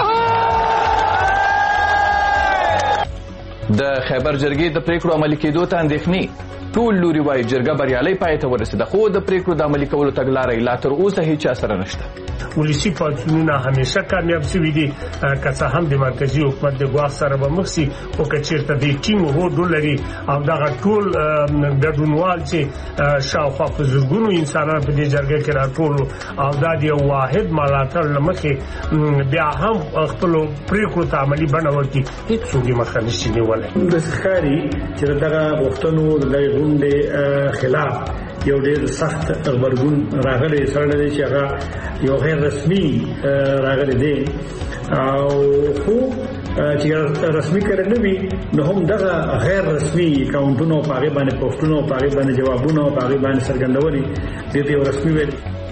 د خیبر جرګې د پریکړو عملي کېدو ته اندېښنې. ټول لوري وایي جرګه بریالۍ پای ته ورسېده، خو د پریکړو د عملي کولو تګلارې لا تر اوسه هیچا سره نشته. ولسي پاڅونونه همیشه کامیاب شوي دي، که څه هم د مرکزي حکومت د ګواښ سره به مخ شي، خو که چېرته د ټینګ هوډ ولري او دغه ټول ګډونوال چې شاوخوا په زرګونو انسانان په دې جرګه کې راټولو او دا د یو واحد ملاتړ له مخې بیا هم خپلو پریکړو ته عملي بڼه ورکړي، هېڅوک یې مخه نشي نیولی. داسې ښکاري چې د دغه غوښتنو د دغې غونډې خلاف یو ډېر سخت غبرګون راغلی سره دی چې هغه یو غیر رسمي راغلی دی او خو چې رسمي کړی نه وي نو هم دغه غیر رسمي اکاونټونه په هغې باندې پوسټونه په هغې باندې جوابونه په هغې باندې څرګندونې دې ته یو رسمي ویل.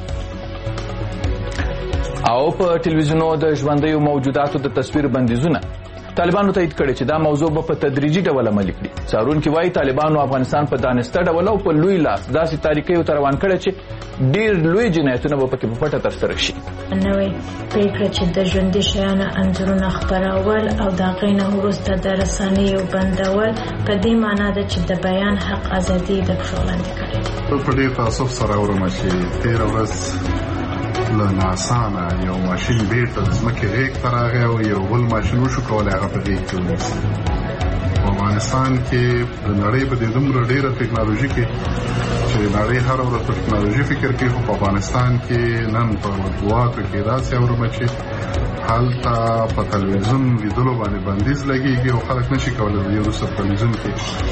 او په ټلویزیونو د ژوندیو موجوداتو د تصویر بندیزونه طالبانو تایید کړي چې دا موضوع به په تدریجي ډول عملي کړي. څارونکي وایي طالبانو افغانستان په دانسته ډول او په لوی لاس داسې تاریکیو ته روان کړی چې ډېر لوی جنایتونه به پکې په پټه ترسره شي. نوې پرېکړه چې د ژوندي شیانو انځورونه خپرول او د هغې نه وروسته د رسنیو بندول په دې معنا ده چې د بیان حق ازادي د پښو لاندې کړې ده. په ډېر تاسف سره اورم چې تېره ورځ له ناسانه یو ماشین بیرته د ځمکې غېږ ته راغی او یو بل ماشین وشو کولی هغه په غېږ کې ونیسي. په افغانستان کې د نړۍ په دې دومره ډېره ټکنالوژي کې چې نړۍ هره ورځ په ټکنالوژي فکر کوي، خو په افغانستان کې نن په مطبوعاتو کې داسې اورم چې هلته په تلویزیون لیدلو باندې بندیز لګېږي او خلک نشي کولی د دې وروسته په تلویزیون کې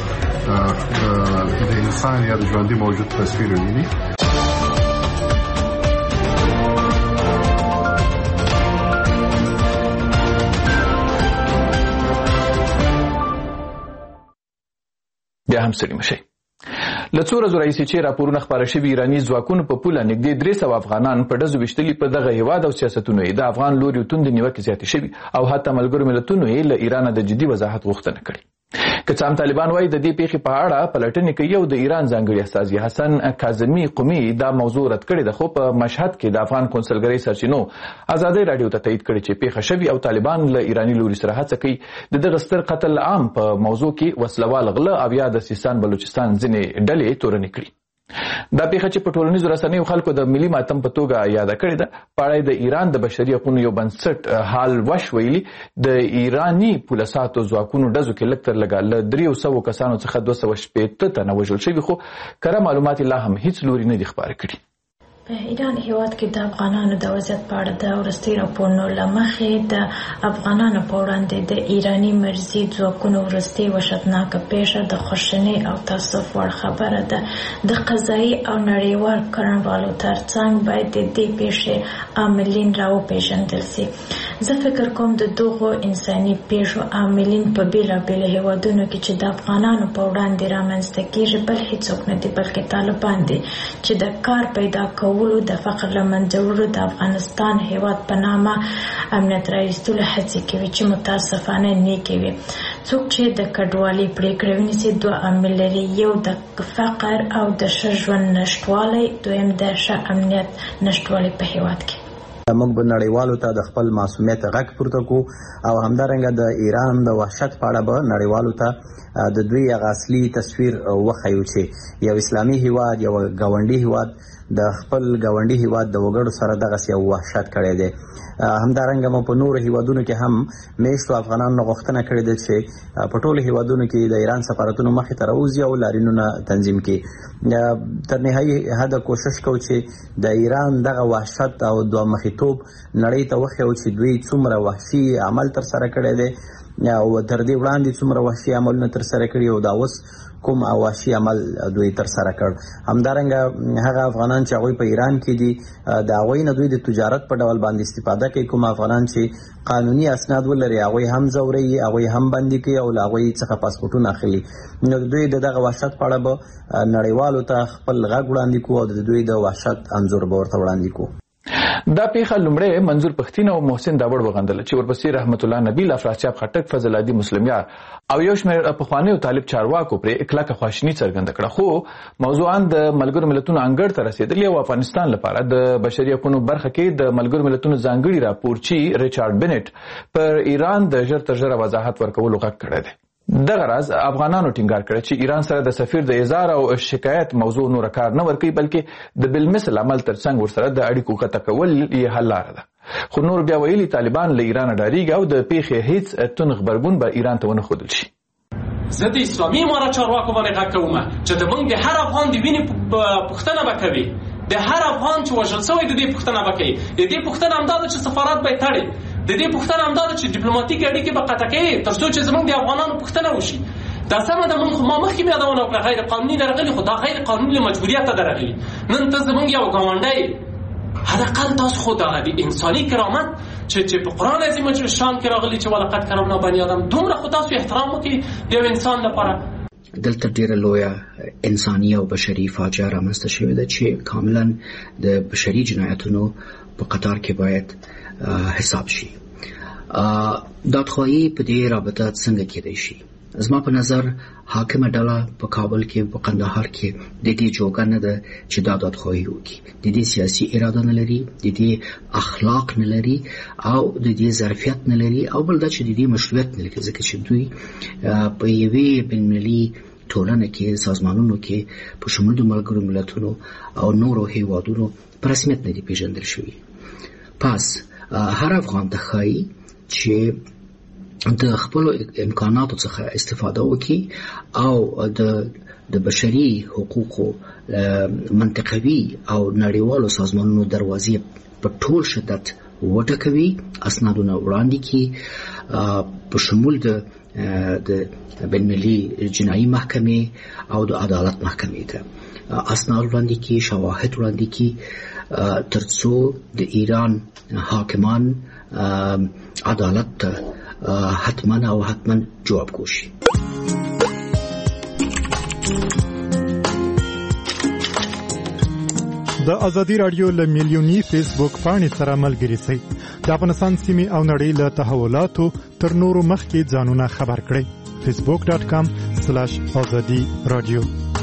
د انسان یا د ژوندي موجود تصویر وویني. بیا هم ستړي مشئ. له څو ورځو راهیسې چې راپورونه خپاره شوي ایراني ځواکونو په پوله نږدې درې سوه افغانان په ډزو ویشتلي په دغه هیواد او سیاستونو یې د افغان لوري توندې نیوکې زیاتې شوي او حتی ملګرو ملتونو یې له ایرانه د جدي وضاحت غوښتنه کړې. که څه هم طالبان وایي د دې پیښې په اړه پلټنې کوي او د ایران ځانګړي استازي حسن کاظمي قومي دا موضوع رد کړې ده، خو په مشهد کې د افغان کونسلګرۍ سرچینو ازادۍ راډیو ته تایید کړي چې پیښه شوې او طالبان له ایراني لوري سره هڅه کوي د دغه ستر قتل عام په موضوع کې وسلوال غله او یا د سیستان بلوچستان ځینې ډلې تورنې کړي. دا پیښه چې په ټولنیزو رسنیو خلکو د ملي ماتم په توګه یاده کړې ده، په اړه د ایران د بشري حقوقو یو بنسټ حال وش ویلي د ایراني پولساتو ځواکونو ډزو کې لږ تر لږه له دریو سوو کسانو څخه دوه سوه شپېته تنه وژل شوي، خو کره معلومات لا هم هیڅ لوري نه دي خپاره کړي. په ایران هیواد کې د افغانانو د وضعیت په اړه د وروستي راپورونو له مخې د افغانانو په وړاندې د ایراني مرزي ځواکونو وروستي وحشتناکه پیښه د خواشینۍ او تاسف وړ خبره ده. د قضایي او نړیوال کړنوالو ترڅنګ باید د دې پیښې عاملین راوپېژندل سي. زه فکر کوم د دغو انساني پیښو عاملین په بېلابېلو هیوادونو کې چې د افغانانو په وړاندې رامنځته کېږي بل هیڅوک نه دي بلکې طالبان دي چې د کار پیدا کولو د فقر له منځه وړلو د افغانستان هیواد په نامه امنیت راایستلو هڅې کوي چې متاسفانه نیکې وي. څوک چې د کډوالۍ پرېکړه ونیسي دوه عامل لري، یو د فقر او د ښه ژوند نشتوالی، دویم د ښه امنیت نشتوالی په هیواد کې. موږ به نړیوالو ته د خپل معصومیت غږ پورته کو او همدارنګه د ایران د وحشت په اړه به نړیوالو ته د دوی هغه اصلي تصویر وښیو چې یو اسلامي هیواد یو ګاونډي هیواد د خپل ګاونډي هیواد د وګړو سره دغسې یو وحشت کړی دی. همدارنګه مو په نورو هیوادونو کې هم میشتو افغانانو نه غوښتنه کړې ده چې په ټولو هیوادونو کې د ایران سفارتونو مخې ته راوځي او لاریونونه تنظیم کړي. تر نهایي حده کوشش کوو چې د ایران دغه وحشت او دوه مخیتوب نړۍ ته وښیو چې دوی څومره وحشي عمل ترسره کړی دی او تر دې وړاندې څومره وحشي عملونه ترسره کړي او دا اوس کوم وحشي عمل دوی ترسره کړ. همدارنګه هغه افغانان چې هغوی په ایران کې دي د هغوی نه دوی د تجارت په ډول باندې استفاده کوي. کوم افغانان چې قانوني اسناد ولري هغوی هم ځوروي، هغوی هم بندي کوي او له هغوی څخه پاسپورټونه اخلي. نو دوی د دغه وحشت په اړه به نړیوالو ته خپل غږ وړاندې کوو او د دوی د وحشت انځور به ورته وړاندې کوو. دا پیښه لومړی منظور پښتین او محسن داوړ وغندله چې ورپسې رحمت الله نبیل، افراسیاب خټک، فضل عادي مسلمیار او یو شمېر پخوانیو طالب چارواکو پرې کلکه خواشیني څرګنده کړه. خو موضوعاً د ملګرو ملتونو انګړ ته رسېدلې او افغانستان لپاره د بشري حقوقو برخه کې د ملګرو ملتونو ځانګړي راپورچي ریچارډ بنټ پر ایران د ژر تر ژره وضاحت ورکولو غږ کړی دی. دغه راز افغانانو ټینګار کړی چې ایران سره د سفیر د اظهار او شکایت موضوع نور کار نه ورکوي بلکې د بالمثل عمل ترڅنګ ورسره د اړیکو قطع کول یې حل لاره ده. خو نور بیا ویلي طالبان له ایران ډاریږي او د پیښې هیڅ تون غبرګون به ایران ته ونه ښودل شي. زه د اسلامي امارت چارواکو باندې غږ کوم چې د موږ د هر افغان د وینې پوښتنه به کوي، د هر افغان چې وژل شوی د دې پوښتنه به کوي. د دې پوښتنه همدا ده چې سفارت به یې تړي، د دې پوښتنه همدا ده چې ډیپلوماټیک اړیکې به قطع کوي تر څو چې زموږ د افغانانو پوښتنه وشي. دا سمه ده، موږ ما مخکې مې یادونه وکړه غیر قانوني درغلي، خو دا غیر قانوني مجبوریت درغلي. نن ته زموږ یو ګاونډی حداقل تاسو خو د انساني کرامت چې چې په قرآن عظیم شان کې راغلي چې ولقد کرمنا بني آدم، دومره خو تاسو احترام وکړئ د یو انسان لپاره. دلته ډیره لویه انساني او بشري فاجعه رامنځته شوې ده چې کاملا د بشري جنایتونو په قطار کې باید حساب شي. دادخواهي په دې رابطه څنګه کېدای شي؟ زما په نظر حاکمه ډله په کابل کې په قندهار کې د دې جوګه نه ده چې دا دادخواهي وکړي. د دې سیاسي اراده نه لري، د دې اخلاق نه لري او د دې ظرفیت نه لري او بل دا چې د دې مشروعیت نه لري ځکه چې دوی په یوې بین‌المللي ټولنه کې سازمانونو کې په شمول د ملګرو ملتونو او نورو هیوادونو په رسمیت نه دي پیژندل شوي. پس هر افغان ته ښایي چې د خپلو امکاناتو څخه استفاده وکړي او د د بشري حقوقو منطقوي او نړیوالو سازمانونو دروازې په ټول شدت وټکوي، اسنادونه وړاندې کړي په شمول د د بین‌المللي جنایي محکمې او د عدالت محکمې ته اسناد وړاندې کړي، شواهد وړاندې کړي ترڅو د ایران حاکمان عدالت ته حتما او حتما جواب کوشي. د ازادي رادیو له میلیونی فیسبوک پاڼې سره ملګري شئ. د افغانستان سیمې او نړۍ له تحولاتو تر نورو مخکې ځانونه خبر کړئ. فیسبوک ډاټ کام سلاش ازادي رادیو.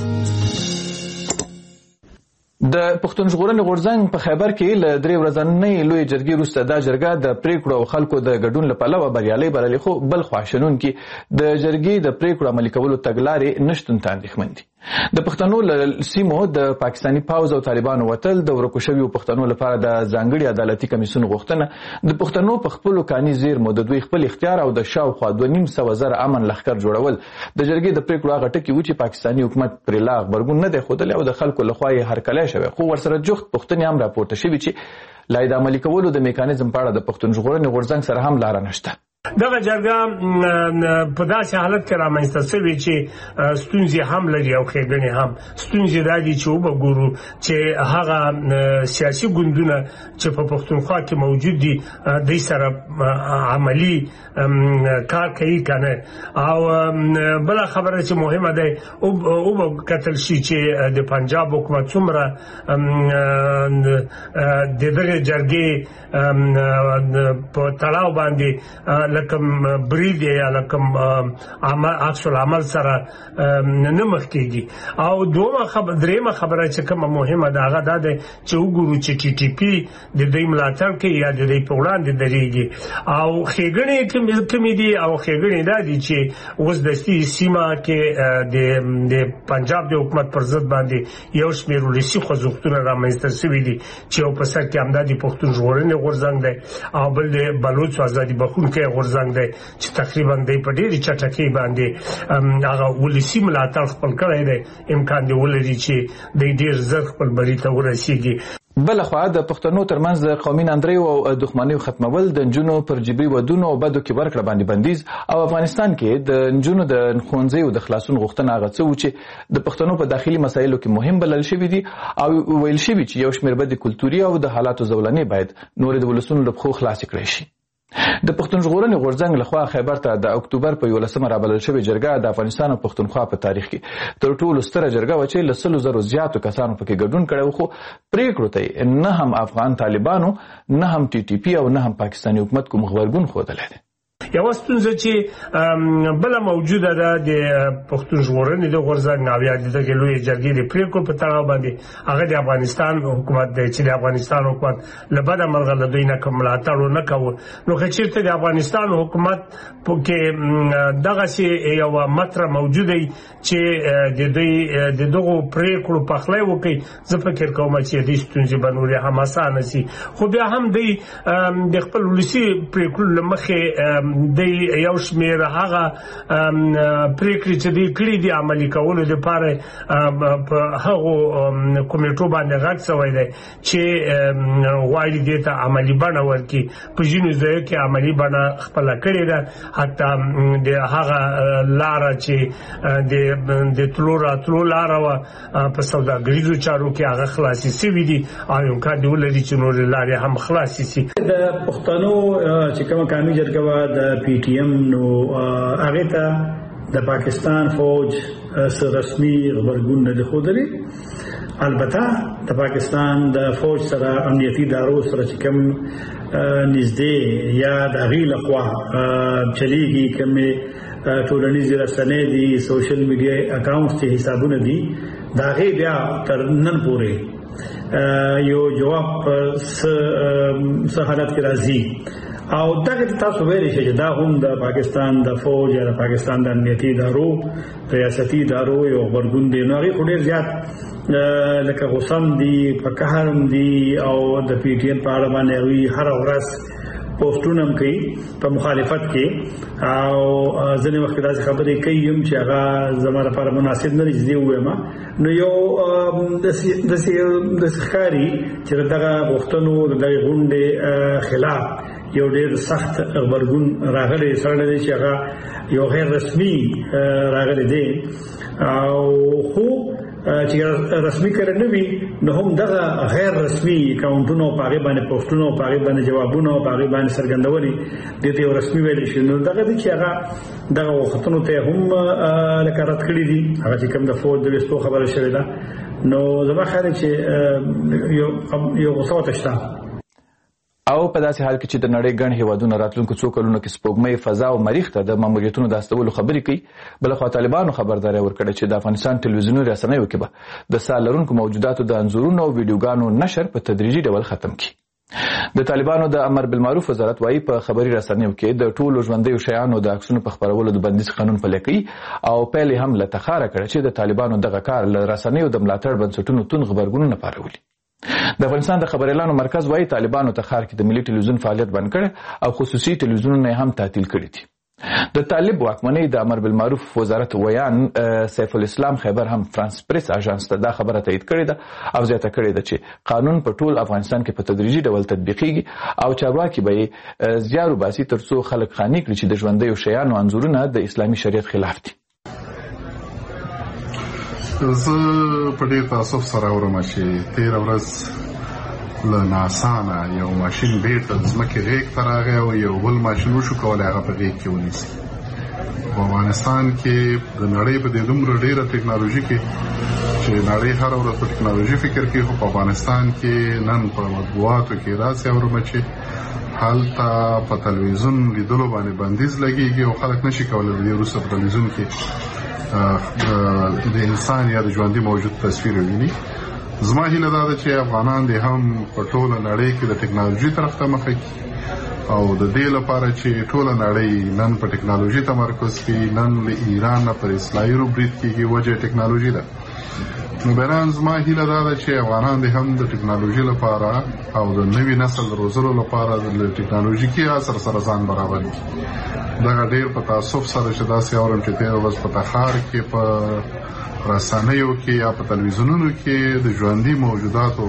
د پښتون ژغورنې غورځنګ په خیبر کې له درې ورځنۍ لوی جرګې وروسته دا جرګه د پریکړو او خلکو د ګډون له پلوه بریالۍ بللې، خو بل خوا شنونکي د جرګې د پریکړو عملي کولو تګلارې نشتون ته اندېښمن دي. د پښتنو له سیمو د پاکستاني پوځ او طالبانو وتل د ورکو شویو پښتنو لپاره د ځانګړي عدالتي کمیسیون غوښتنه د پښتنو په خپلو کاني زیرمو د دوی خپل اختیار او د شاوخوا دوه نیم سوه زره امن لښکر جوړول د جرګې د پریکړو هغه ټکي و چې پاکستاني حکومت پرې لا غبرګون نه دی ښودلی او د خلکو لخوا یې هرکلی شوی، خو ورسره جفت پوښتنې هم راپورته شوي چې لا یې د عملي کولو د میکانیزم په اړه د پښتون ژغورنې غورځنګ سره هم لاره نشته. دغه جرګه په داسې حالت کې رامنځته شوې چې ستونزې هم لري او ښېګڼې هم. ستونزې دا دي چې وګورو چې هغه سیاسي ګوندونه چې په پښتونخوا کې موجود دي دوی سره عملي کار کوي که نه. او بله خبره چې مهمه ده او به کتل شي چې د پنجاب حکومت څومره د دغه جرګې په تړاو باندې لکم برید یا لکم عکس العمل سره نه مخ کېږي. او دومره خبره درېیمه خبره چې کومه مهمه ده هغه دا ده چې وګورو چې ټي ټي پي د دوی ملاتړ کوي یا د دوی په وړاندې درېږي. او ښېګڼې کومې دي او ښېګڼې دا دي چې اوس دستي سیمه کې د پنجاب د حکومت پر ضد باندې یو شمېر ولسي خوځښتونه رامنځته شوي دي چې یو په سر کې همدا د پښتون ژغورنې غورځنګ دی او بل د بلوچ ازادي بخښونکی غورځنګ دی چې تقریبا دی په ډېرې چټکۍ باندې هغه ولسي ملاتړ خپل کړی دی. امکان دی ولري چې دی ډېر زر خپل بري ته ورسېږي. بل خوا د پښتنو ترمنځ د قومي ناندریو او دښمنیو ختمول د نجونو پر جبري ودونو او بدو کې ورکړه باندې بندیز او افغانستان کې د نجونو د ښوونځیو د خلاصون غوښتنه هغه څه و چې د پښتنو په داخلي مسایلو کې مهم بلل شوي دي او ویل شوي چې یو شمېر بدې کلتوري او د حالاتو زولنې باید نورې د ولسونو له پښو خلاصې کړی شي. د پښتون ژغورنې غورځنګ لخوا خیبر ته د اکتوبر په یولسمه رابلل شوې جرګه د افغانستان او پښتونخوا په تاریخ کې تر ټولو ستره جرګه وه چې له سلو زرو زیاتو کسانو پکې ګډون کړی و، خو پرېکړو ته نه هم افغان طالبانو نه هم ټي ټي پي او نه هم پاکستاني حکومت کوم غبرګون ښودلی دی. یوه ستونزه چې بله موجوده ده د پښتون ژغورنې د غورځنګ او یا د دغې لویې جرګې د پرېکړو په تړاو باندې هغه د افغانستان حکومت دی چې د افغانستان حکومت له بده مرغه له دوی نه کوم ملاتړ ونه کوو. نو که چېرته د افغانستان حکومت کې دغسې یوه متره موجوده وي چې د دوی د دغو پرېکړو پخلی وکړي، زه فکر کوم چې دې ستونزې به نورې هم اسانه سي. خو بیا هم دوی د خپل ولسي پرېکړو له مخې د یو شمېر هغه پرېکړې چې دوی کړي دي عملي کولو دپاره په هغو کمیټو باندې غږ شوی دی چې غواړي دې ته عملي بڼه ورکړي. په ځینو ځایو کې عملي بڼه خپله کړې ده، حتی د هغه لاره چې د تلو راتلو لاره وه په سوداګریزو چارو کې هغه خلاصې سوي دي او امکان دی ولري چې نورې لارې هم خلاصې سي. د پښتنو چې کومه قومي جرګه وه د پی ټي ایم نو هغې ته د پاکستان فوج څه رسمي غبرګون نه دی ښودلی. البته د پاکستان د فوج سره امنیتي ادارو سره چې کوم نږدې یا د هغې لخوا چلیږي کومې ټولنیزې رسنۍ دي، سوشل میډیا اکاونټس چې حسابونه دي، د هغې بیا تر نن پورې یو جواب څه حالت کې راځي. او دغه تاسو ویلی شئ چې دا هم د پاکستان د فوج یا د پاکستان د امنیتي ادارو ریاستي ادارو یو غبرګون دی. نو هغې خو ډېر زیات لکه غوسه هم دي، په قهر هم دي او د پی ټي ایم په اړه باندې هغوی هره ورځ پوسټونه هم کوي په مخالفت کې او ځینې وخت داسې خبرې کوي هم چې هغه زما لپاره مناسب نه دي چې دې ووایم. نو یو داسې ښکاري چې د دغه غوښتنو د دغې غونډې خلاف یو ډېر سخت غبرګون راغلی سره دی چې هغه یو غیر رسمي راغلی دی او خو چې رسمي کړی نه وي نو هم دغه غیر رسمي اکاونټونه او په هغې باندې پوسټونه او په هغې باندې جوابونه او په هغې باندې څرګندونې دې ته یو رسمي ویلی شي. نو دغه دی چې هغه دغه وختونو ته هم لکه رد کړي دي، هغه چې کوم د فوج د ویستو خبره شوې ده. نو زما خیال دی چې یو غوسه ورته شته. او په داسې حال کې چې د نړۍ ګڼ هیوادونه راتلونکو څو کلونو کې سپوږمۍ، فضا او مریخ ته د ماموریتونو د استولو خبرې کوي. بلخوا طالبانو خبرداری ورکړې چې د افغانستان ټلویزیوني رسنیو کې به د ساه لرونکو موجوداتو د انځورونو او ویډیوګانو نشر په تدریجي ډول ختم کړي. د طالبانو د امر بالمعروف وزارت وايي په خبري رسنیو کې د ټولو ژوندیو شیانو د عکسونو په خپرولو د بندیز قانون پلی کوي او پیل هم له تخاره کړ چې د طالبانو دغه کار له رسنیو د ملاتړ بنسټونو تون خبرګونونه پارولي. د افغانستان د خبريالانو مرکز وايي طالبانو ته ښار کې د ملي ټلویزیون فعالیت بند کړ او خصوصي ټلویزیونونه هم تعطیل کړي دي. د طالب واکمنۍ د امر بالمعروف وزارت ویان سیف الاسلام خیبر هم فرانس پریس اژانس ته دا خبره تایید کړې ده او زیاته کړې ده چې قانون په ټول افغانستان کې په تدریجي ډول تطبیقیږي او چارواکي به یې زیار وباسي ترڅو خلک قانع کړي چې د ژوندیو شیانو انځورونه د اسلامي شریعت خلاف دي. زه په ډېر تاسف سره اورم چې تېره ورځ له ناسانه یو ماشین بیرته د ځمکې غېږ ته راغی او یو بل ماشین وشو کولی هغه په غېږ کې ونیسي. په افغانستان کې د نړۍ په دې دومره ډېره ټکنالوژي کې چې نړۍ هره ورځ په ټکنالوژي فکر کوي، خو په افغانستان کې نن په مطبوعاتو کې راسي اورم چې هلته په تلویزیون لیدلو باندې بندیز لګېږي او خلک نشي کولی د دې وروسته په تلویزیون کې د انسان یا د ژوندي موجود تصویر وویني. زما هیله دا ده چې افغانان دې هم په ټوله نړۍ کې د ټکنالوژي طرف ته مخه کړي او د دې لپاره چې ټوله نړۍ نن په ټکنالوژي تمرکز کوي، نن له ایران نه پر اسرائیل برید کېږي، وجه ټکنالوژي ده. نو بهرحال زما هیله دا ده چې افغانان دې هم د ټکنالوژي لپاره او د نوي نسل روزلو لپاره د ټکنالوژیکي عصر سره ځان برابر کړي. دغه ډېر په تاسف سره چې داسې اورم چې تېره ورځ په تخار کې په رسنیو کې یا په تلویزیونونو کې د ژوندي موجوداتو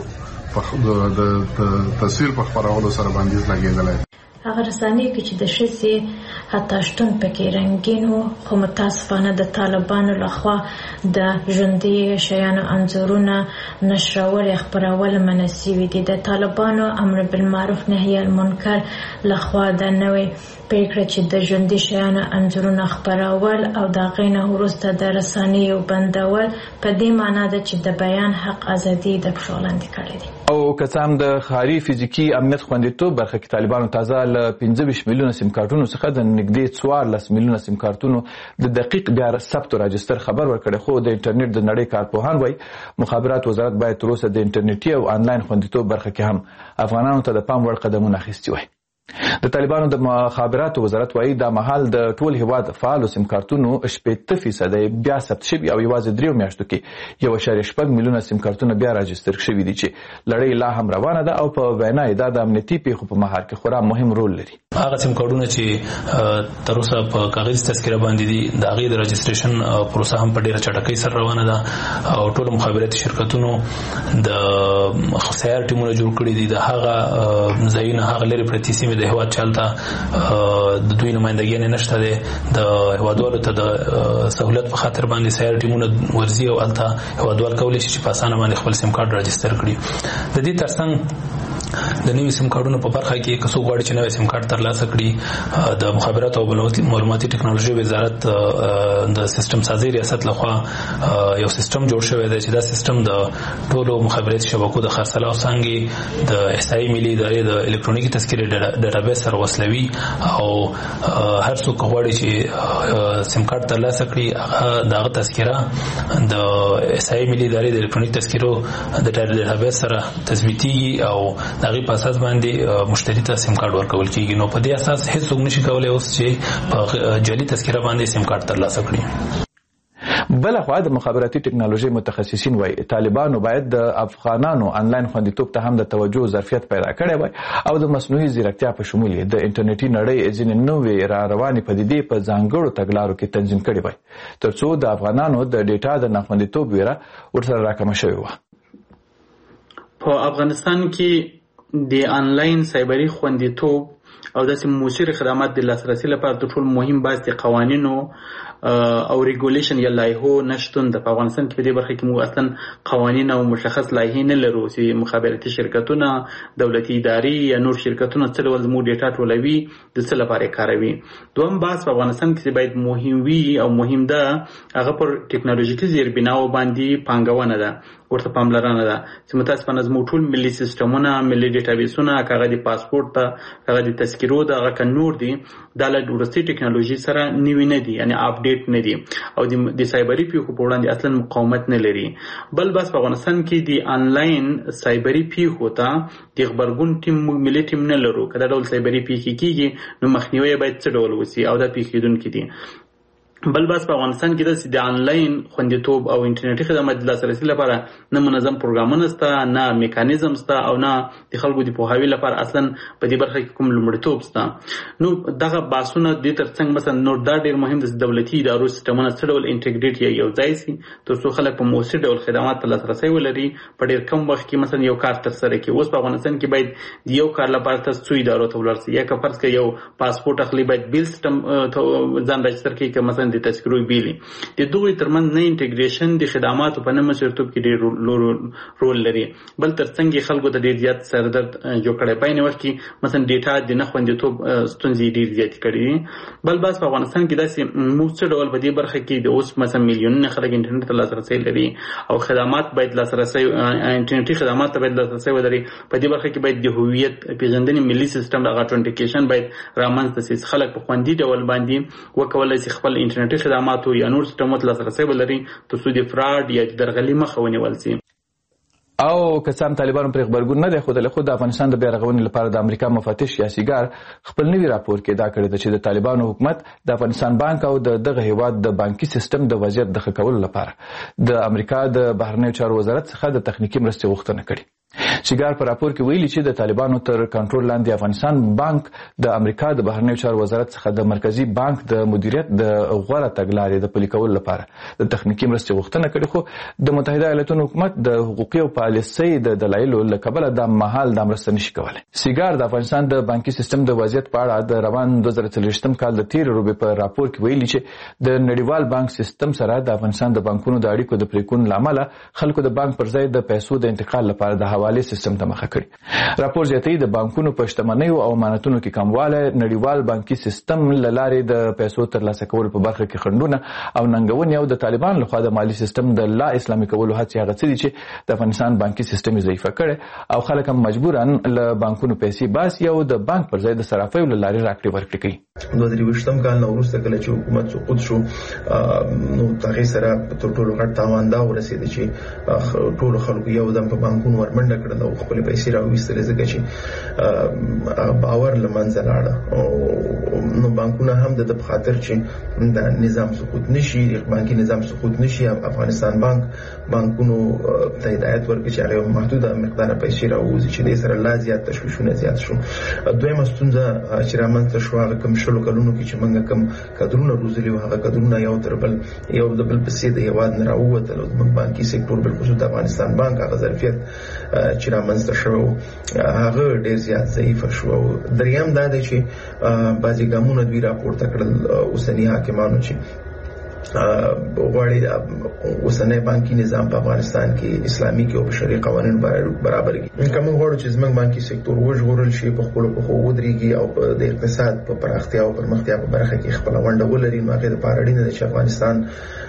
د تصویر په خپرولو سره بندیز لګېدلی. هغه رسنۍ کې چې د ښځې حتی شتون پکې رنګین و، خو متاسفانه د طالبانو لخوا د ژوندي شیانو انځورونه نشرول یا خپرول منع سوي دي. د طالبانو امر بالمعروف نهي المنکر لخوا د نوې پریکړه چې د ژوندي شیانو انځورونه خپرول او د هغې نه وروسته د رسنیو بندول په دې معنا ده چې د بیان حق ازادي د پښو لاندې کړی دی. او که څه هم د ښاري فزیکي امنیت خوندیتوب برخه کې طالبانو تازه له پنځه ویشت میلیونه سیم کارتونو څخه د نږدې څوارلس میلیونه سیم کارتونو د دقیق بیا ثبت او راجستر خبر ورکړی، خو د انټرنیټ د نړۍ کارپوهان وایي مخابرات وزارت باید تر اوسه د انټرنیټي او آنلاین خوندیتوب برخه کې هم افغانانو ته د پام وړ قدمونه اخیستي وای. د طالبانو د مخابراتو وزارت وايي دا مهال د ټول هیواد فعالو سیم کارتونو شپږ فیصد بیا ثبت شوي او یوازې دریو میاشتو کې یو اشاریه شپږ میلیونه سیم کارتونه بیا راجستر شوي دي چې لړۍ لا هم روانه ده او په وینا یې دا د امنیتي پیښو په مهار کې خورا مهم رول لري. هغه سیم کارتونه چې تر اوسه په کاغذ تذکره باندې دي د هغې د رجسټریشن پروسه هم په ډېره چټکۍ سره روانه ده او ټولو مخابراتي شرکتونو د سیار ټیمونه جوړ کړي دي. د هغه ځایونه هغه لرې پرتې سیمې د هیواد چلته د دوی نمایندګي نشته ده، د هیوادوالو ته د سہولت په خاطر باندې سیار ټیمونه ورزي او الته هیوادوال کولی شي چې په اسانه باندې خپل سیم کارت راجستر کړي. د دې ترڅنګ د نوي سیم کارتونو په برخه کې که څوک غواړي چې نوی سیم کارت ترلاسه کړي، د مخابرات او معلوماتي ټکنالوژي وزارت د سیستم سازي ریاست لخوا یو سیستم جوړ شوی دی چې دا سیستم د ټولو مخابراتي شبکو د خرڅلاو څانګې د احصایي ملي ادارې د الکترونیکي تذکرې ډیټابیس سره وصلوي او هر څوک غواړي چې سیم کارت ترلاسه کړي هغه دغه تذکره د احصایي ملي ادارې د الکترونیکي تذکرو د ډیټابیس سره تثبیتيږي او د هغې په اساس باندې مشتري ته سیم کارت ورکول کېږي. نو په دې اساس هیڅوک نشي کولی اوس چې په جعلي تذکره باندې سیم کارت ترلاسه کړي. بل خوا د مخابراتي ټکنالوژي متخصصین وایي طالبانو باید د افغانانو آنلاین خوندیتوب ته هم د توجه ظرفیت پیدا کړی وای او د مصنوعي ځیرکتیا په شمول د انټرنیټي نړۍ ځینې نوې را روانې پدیدې په ځانګړو تګلارو کې تنظیم کړي وای ترڅو د افغانانو د ډیټا د ناخوندیتوب ویره ورسره راکمه شوې وه. په افغانستان کې د آنلاین سایبري خوندیتوب او داسې موثر خدمات د لاسرسي لپاره د ټول مهم بحث د قوانینو او ریګولیشن یا لایحو نشتون د په افغانستان کې په دې برخه کې موږ اصلا قوانین او مشخص لایحې نه لرو چې مخابراتي شرکتونه، دولتي ادارې یا نور شرکتونه څه ډول زموږ ډیټا ټولوي د څه لپاره کاروي. دویم بحث په افغانستان کې باید مهم وي او مهم ده هغه پر ټکنالوژیکي زیربناو باندې پانګونه ده، ورته پاملرنه ده چې متاسفانه زموږ ټول ملي سیستمونه، ملي ډیټابیسونه، هغه د پاسپورت ته، هغه د تذکرو د غ نور دي د ورستي ټکنالوژي سره نیوی نه دي یعنی اپډیټ نه دي او د سایبری پیښو په وړاندې اصلا مقاومت نه لري. بل بس په افغانستان کې د انلاین سایبری پیښو ته د خبرګون ټیم ملي ټیم نه لرو. کله ډول سایبری پیښې کیږي نو مخنیوي باید څه ډول وسی او دا پیښیدونکو دي. بل بس په افغانستان کې د انلاین خوندیتوب او انټرنیټي خدمات د لاسرسي لپاره نه منظم پروګرامونه شته، نه میکانیزم شته او نه د خلکو د پوهاوي لپاره اصلا په دې برخه کې کوم لومړیتوب شته. نو دغه باسونه د ترڅنګ مثلا نور دا ډیر مهم د دولتي ادارو سیستمونه څه ډول انټیګریټ یا یو ځای شي ترڅو خلک په موثر ډول خدمات ته لاسرسي ولري په ډیر کم وخت کې مثلا یو کار تر سره کړي. اوس په افغانستان کې باید د یو کار لپاره تاسو څو ادارو ته ورسئ، یا که فرض کړئ یو پاسپورت اخلي باید بیل سیستم ځان راجستر کړي که مثلا د تذکرو بیل د دوی ترمن نه انټیګریشن د خدماتو په نوم شرطوب کې ډېر رول لري. بل ترڅنګ خلکو ته ډېر زیات سردرد جوړ کړي په نه وخت کې مثلا ډیټا د نه خوندیتوب ستونزې ډېر زیات کړي. بل بس په افغانستان کې داسې موثر ډول په دې برخه کې د اوس مثلا میلیونونه خلک انټرنیټ ته لاسرسي لري او خدمات باید لاسرسي انټرنیټي خدمات ته باید لاسرسي ولري. په دې برخه کې باید د هویت پیژندنې ملي سیستم د اټنټیکیشن باید رامنځته شي. خلک په خوندي ډول باندې وکولای شي خپل انټرنیټي خدمات یا نور سیستمات لاسرسي ولري ترڅو د فراډ یا د درغلي مخه ونیول شي. او کسان طالبانو پر خبرګون نه دی خو د خود د افغانستان د بیارغونې لپاره د امریکا مفتش یا سیګار خپل نوی راپور کې دا کړی دی چې د طالبانو حکومت د افغانستان بانک او د دغه هیواد د بانکي سیستم د وضعیت د ښه کولو لپاره د امریکا د بهرنیو چارو وزارت څخه د تخنیکي مرستې غوښتنه کړې. سیګار په راپور کې ویلي چې د طالبانو تر کنټرول لاندې افغانستان بانک د امریکا د بهرنیو چارو وزارت څخه د مرکزی بانک د مدیریت د غوړه تګلارې د پلي کولو لپاره د تخنیکي مرستې غوښتنه کړې، خو د متحده ایالاتونو حکومت د حقوقي او پالیسۍ د دلایلو له کبله د مهال د مرسته نشي کولای. سیګار د افغانستان د بانکي سیستم د وضعیت په اړه د روان دوه زره څلوېښتم کال د تیر روبې په راپور کې ویلي چې د نړیوال بانک سیستم سره د افغانستان د بانکونو د اړیکو د پریکون لامل خلکو د بانک پر ځای د پیسو د انتقال لپاره د حواله سیستم ته کړی. راپور زیاتوي د بانکونو په شتمنیو او امانتونو کې کموالی، نړیوال بانکي سیستم له لارې د پیسو ترلاسه کولو په برخه کې خنډونه او ننګونې او د طالبان لخوا د مالي سیستم د لا اسلامي کولو هڅې هغه څه دي چې د افغانستان بانکي سیستم یې ضعیفه کړی او خلک هم مجبورا له بانکونو پیسې باسي او د بانک پر ځای د صرافیو له لارې راکړې ورکړې کوي. دوه زره اووه کال نه وروسته کله چې حکومت سقوط شو نو هغې سره تر ټولو غټ تاوان دا ورسېده چې ټولو خلکو یو دم په بانکونو ورمنډه کړل او خپلې پیسې راویستلې ځکه چې باور له منځه لاړه. نو بانکونه هم د په خاطر چې د نظام سقوط نشي بانکي نظام سقوط نشي افغانستان بانک بانکونو ته هدایت ورکړي چې هغه محدوده مقدار پیسې راوځي چې د سره لا زیات تشویشونه زیات شو. دویمه ستونزه چې رامنځته شو هغه کوم شلو کلونو کې چې موږ کوم کادرونه روزلي وو هغه کادرونه یو تر بل یو د بل پسې د هیواد نه راووتل او د بانکي سکتور بالخصوص د افغانستان بانک هغه ظرفیت چې رامنځته شو هغه ډیر زیات ضعیف شو. دریم دا دی چې بعضی ګامونه دوی راپورته کړل اوسنی حاکمانو چې غواړي اوسنی بانکي نظام په افغانستان کې اسلامي کې او بشري قوانینو برابر کړي. کوم غواړي چې زموږ بانکي سکتور وژغورل شي په خپل په خو ودرېږي او د اقتصاد په پراختیا او پرمختیا په برخه کې خپل ونډه ولري. نو هغه د پاره اړینه ده چې افغانستان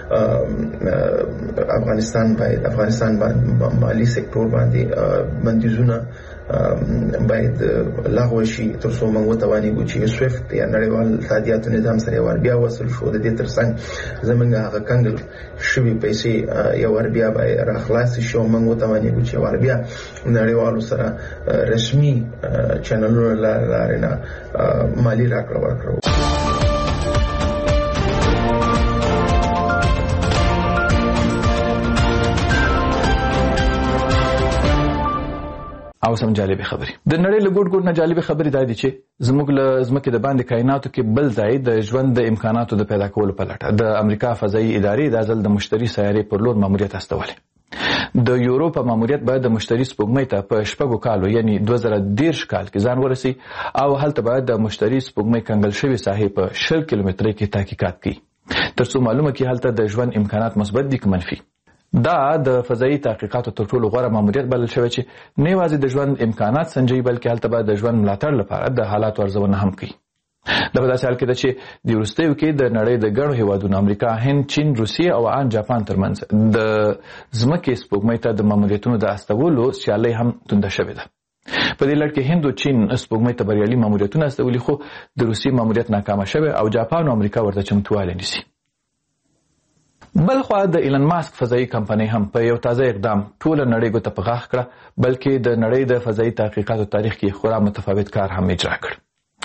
افغانستان باید افغانستان باندې مالی سکتور باندې بندیزونه باید لغوه شي ترڅو موږ وتوانیږو چې سویفت یا نړیوال تادیاتو نظام سره ور بیا وصل شو. د دې ترڅنګ زمونږ هغه کنګل شوي پیسې یو ور بیا به راخلاص شي او موږ وتوانیږو چې ور بیا نړیوالو سره رسمي چینلونو لارې نه مالی راکړه ورکړو. او سم جالبه خبري د نړۍ له ګوټ ګوټ نه جالبه خبري دا دي چې زموږ له زمکه د باندې کائناتو کې بل ځای د ژوند د امکاناتو د پیدا کولو په لټه د امریکا فضایي ادارې د ځل د مشتري سیارې پر لور ماموریت استولې. د یوروپ ماموریت باید د مشتري سپوږمۍ ته په شپږو کالو یعنی دوه زره دېرش کال کې ځان ورسي او هلته باید د مشتري سپوږمۍ کنګل شوی ساحې په شل کیلومترۍ کې تحقیقات کوي ترڅو معلومه کړي هلته د ژوند امکانات مثبت دي که منفي. دا د فضایي تحقیقاتو تر ټولو غوره ماموریت بلل شوی چې نه یوازې د ژوند امکانات سنجوي بلکې هلته به د ژوند ملاتړ لپاره د حالاتو ارزونه هم کوي. دا په داسې حال کې ده چې د وروستیو کې د نړۍ د ګڼو هیوادونو امریکا، هند، چین، روسیې او ان جاپان ترمنځ د ځمکې سپوږمۍ ته د ماموریتونو د استولو سیالۍ هم تونده شوې ده. په دې لړ کې هند او چین سپوږمۍ ته بریالي ماموریتونه استولي، خو د روسیې ماموریت ناکامه شوی او جاپان او امریکا ورته چمتوالی نیسي. بلخوا د ایلن ماسک فضایي کمپنۍ هم په یو تازه اقدام ټوله نړۍ ګوته په غاښ کړه، بلکې د نړۍ د فضایي تحقیقاتو تاریخ کې خورا متفاوت کار هم اجرا کړ.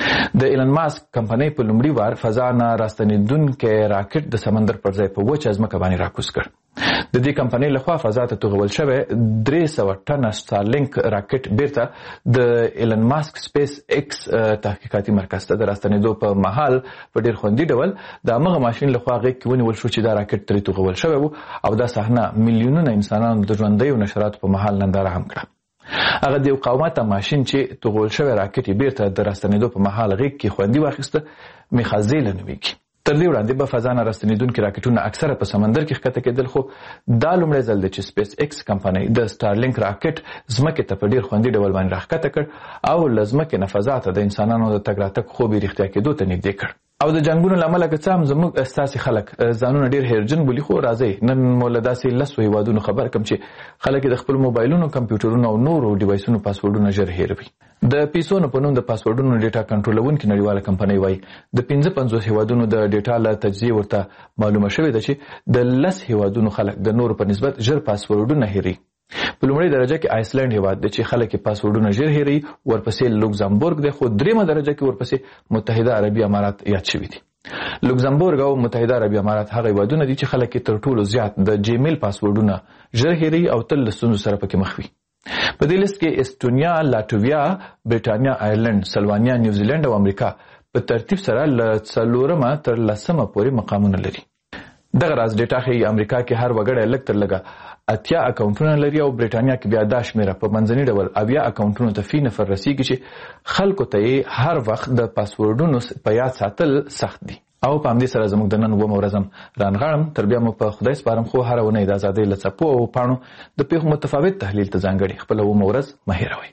د ایلن ماسک کمپنۍ په لومړي وار فضا نه راستنېدونکی راکټ د سمندر پر ځای په وچه ځمکه باندې راکوز کړ. د دې کمپنۍ لخوا فضا ته توغول شوی درې سوه ټنه سټارلینک راکټ بیرته د ایلن ماسک سپیس ایکس تحقیقاتي مرکز ته د راستنېدو په مهال په ډیر خوندي ډول د همغه ماشین لخوا غېږ کې ونیول شو چې دا راکټ ترې توغول شوی و، او دا صحنه میلیونونه انسانانو د ژوندیو نشراتو په مهال ننداره هم کړه. هغه د یو قومته ماشین چې توغول شوی راکټ یې بیرته د راستنېدو په مهال غېږ کې خوندي واخیسته میخازیله نومیږي. تر دې وړاندې به فضا نه راستنېدونکي راکټونه اکثره په سمندر کې ښکته کېدل، خو دا لومړی ځل دی چې سپیس ایکس کمپنۍ د سټارلینک راکټ ځمکې ته په ډېر خوندي ډول باندې راښکته کړ او له ځمکې نه فضا ته د انسانانو د تګ راتګ خوب یې رښتیا کېدو ته نږدې کړ. او د جنګونو له امله که څه هم زموږ ستاسې خلک ځانونه ډېر هیرجن بولي، خو راځئ نن مو له داسې لسو هېوادونو خبر کړم چې خلک د خپلو موبایلونو، کمپیوټرونو او نورو ډیوایسونو پاسورډونه ژر هېروي. د پیسونو په نوم د پاسورډونو ډیټا کنټرولونکې نړیواله کمپنۍ وایي د پنځه پنځوس هېوادونو د ډیټا له تجزیې ورته معلومه شوې ده چې د لس هېوادونو خلک د نورو په نسبت ژر پاسورډونه هېروي. په لومړۍ درجه کې آیسلینډ هېواد دی چې خلک یې پاسورډونه ژر هېروي، ورپسې لوکزامبورګ دی، خو دریمه درجه کې ورپسې متحده عربي امارات یاد شوي دي. لوکزامبورګ او متحده عربي امارات هغه هېوادونه دي چې خلک یې تر ټولو زیات د جیمیل پاسورډونه ژر هېروي او تل له ستونزو سره پکې مخ وي. په دې لیست کې استونیا، لاتویا، برټانیا، آیرلند، سلوانیا، نیوزیلند او امریکا په ترتیب سره له څلورمه تر لسمه پورې مقامونه لري. دغه راز ډیټا ښیي امریکا کې هر وګړی لږ تر لږه اتیا اکاونټونه لري او برټانیا کې بیا دا شمیره په منځني ډول اویا اکاونټونو ته فی نفر رسیږي چې خلکو ته یې هر وخت د پاسورډونو په یاد ساتل سخت دي. او په همدې سره زموږ د نن اوومه ورځ هم رانغاړم. تر بیا مو په خدای سپارم، خو هره اونۍ د ازادۍ له څپو او پاڼو د پیښو متفاوت تحلیل ته ځانګړې خپله اوومه ورځ مه هېروئ.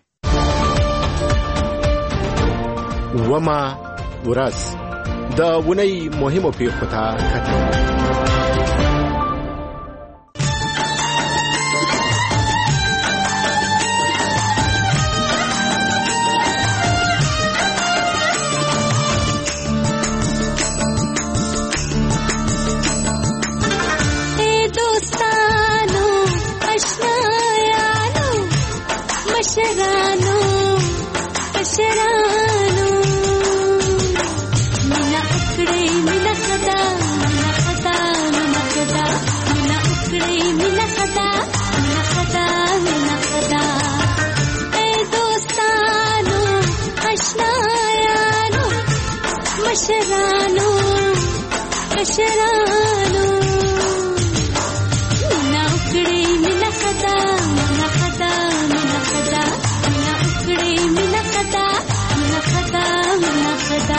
اوومه ورځ د اونۍ مهمو پیښو ته کتل. مشرانو مشرانو مینا وکړې مینا خدا مینا خدا مینا خدا مینا وکړې مینا خدا مینا خدا مینا خدا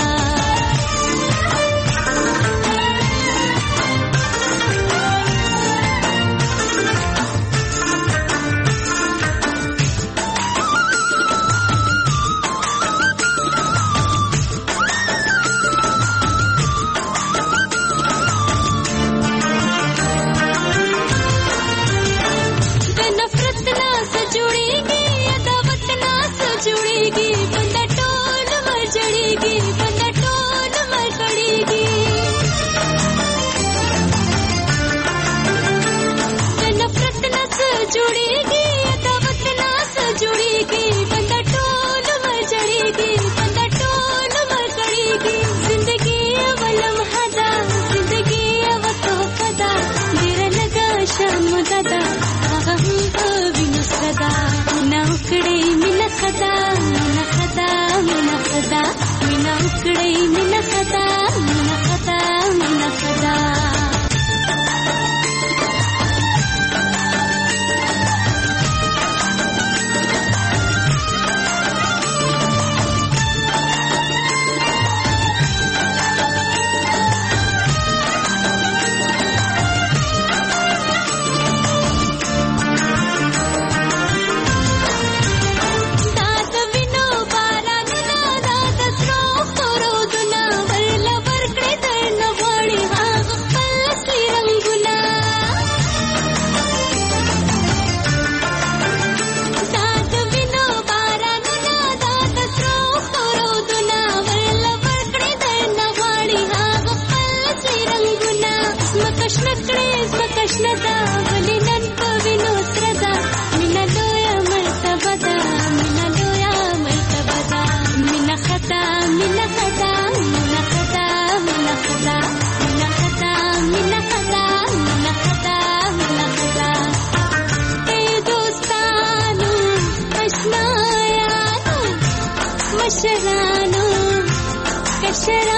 شراب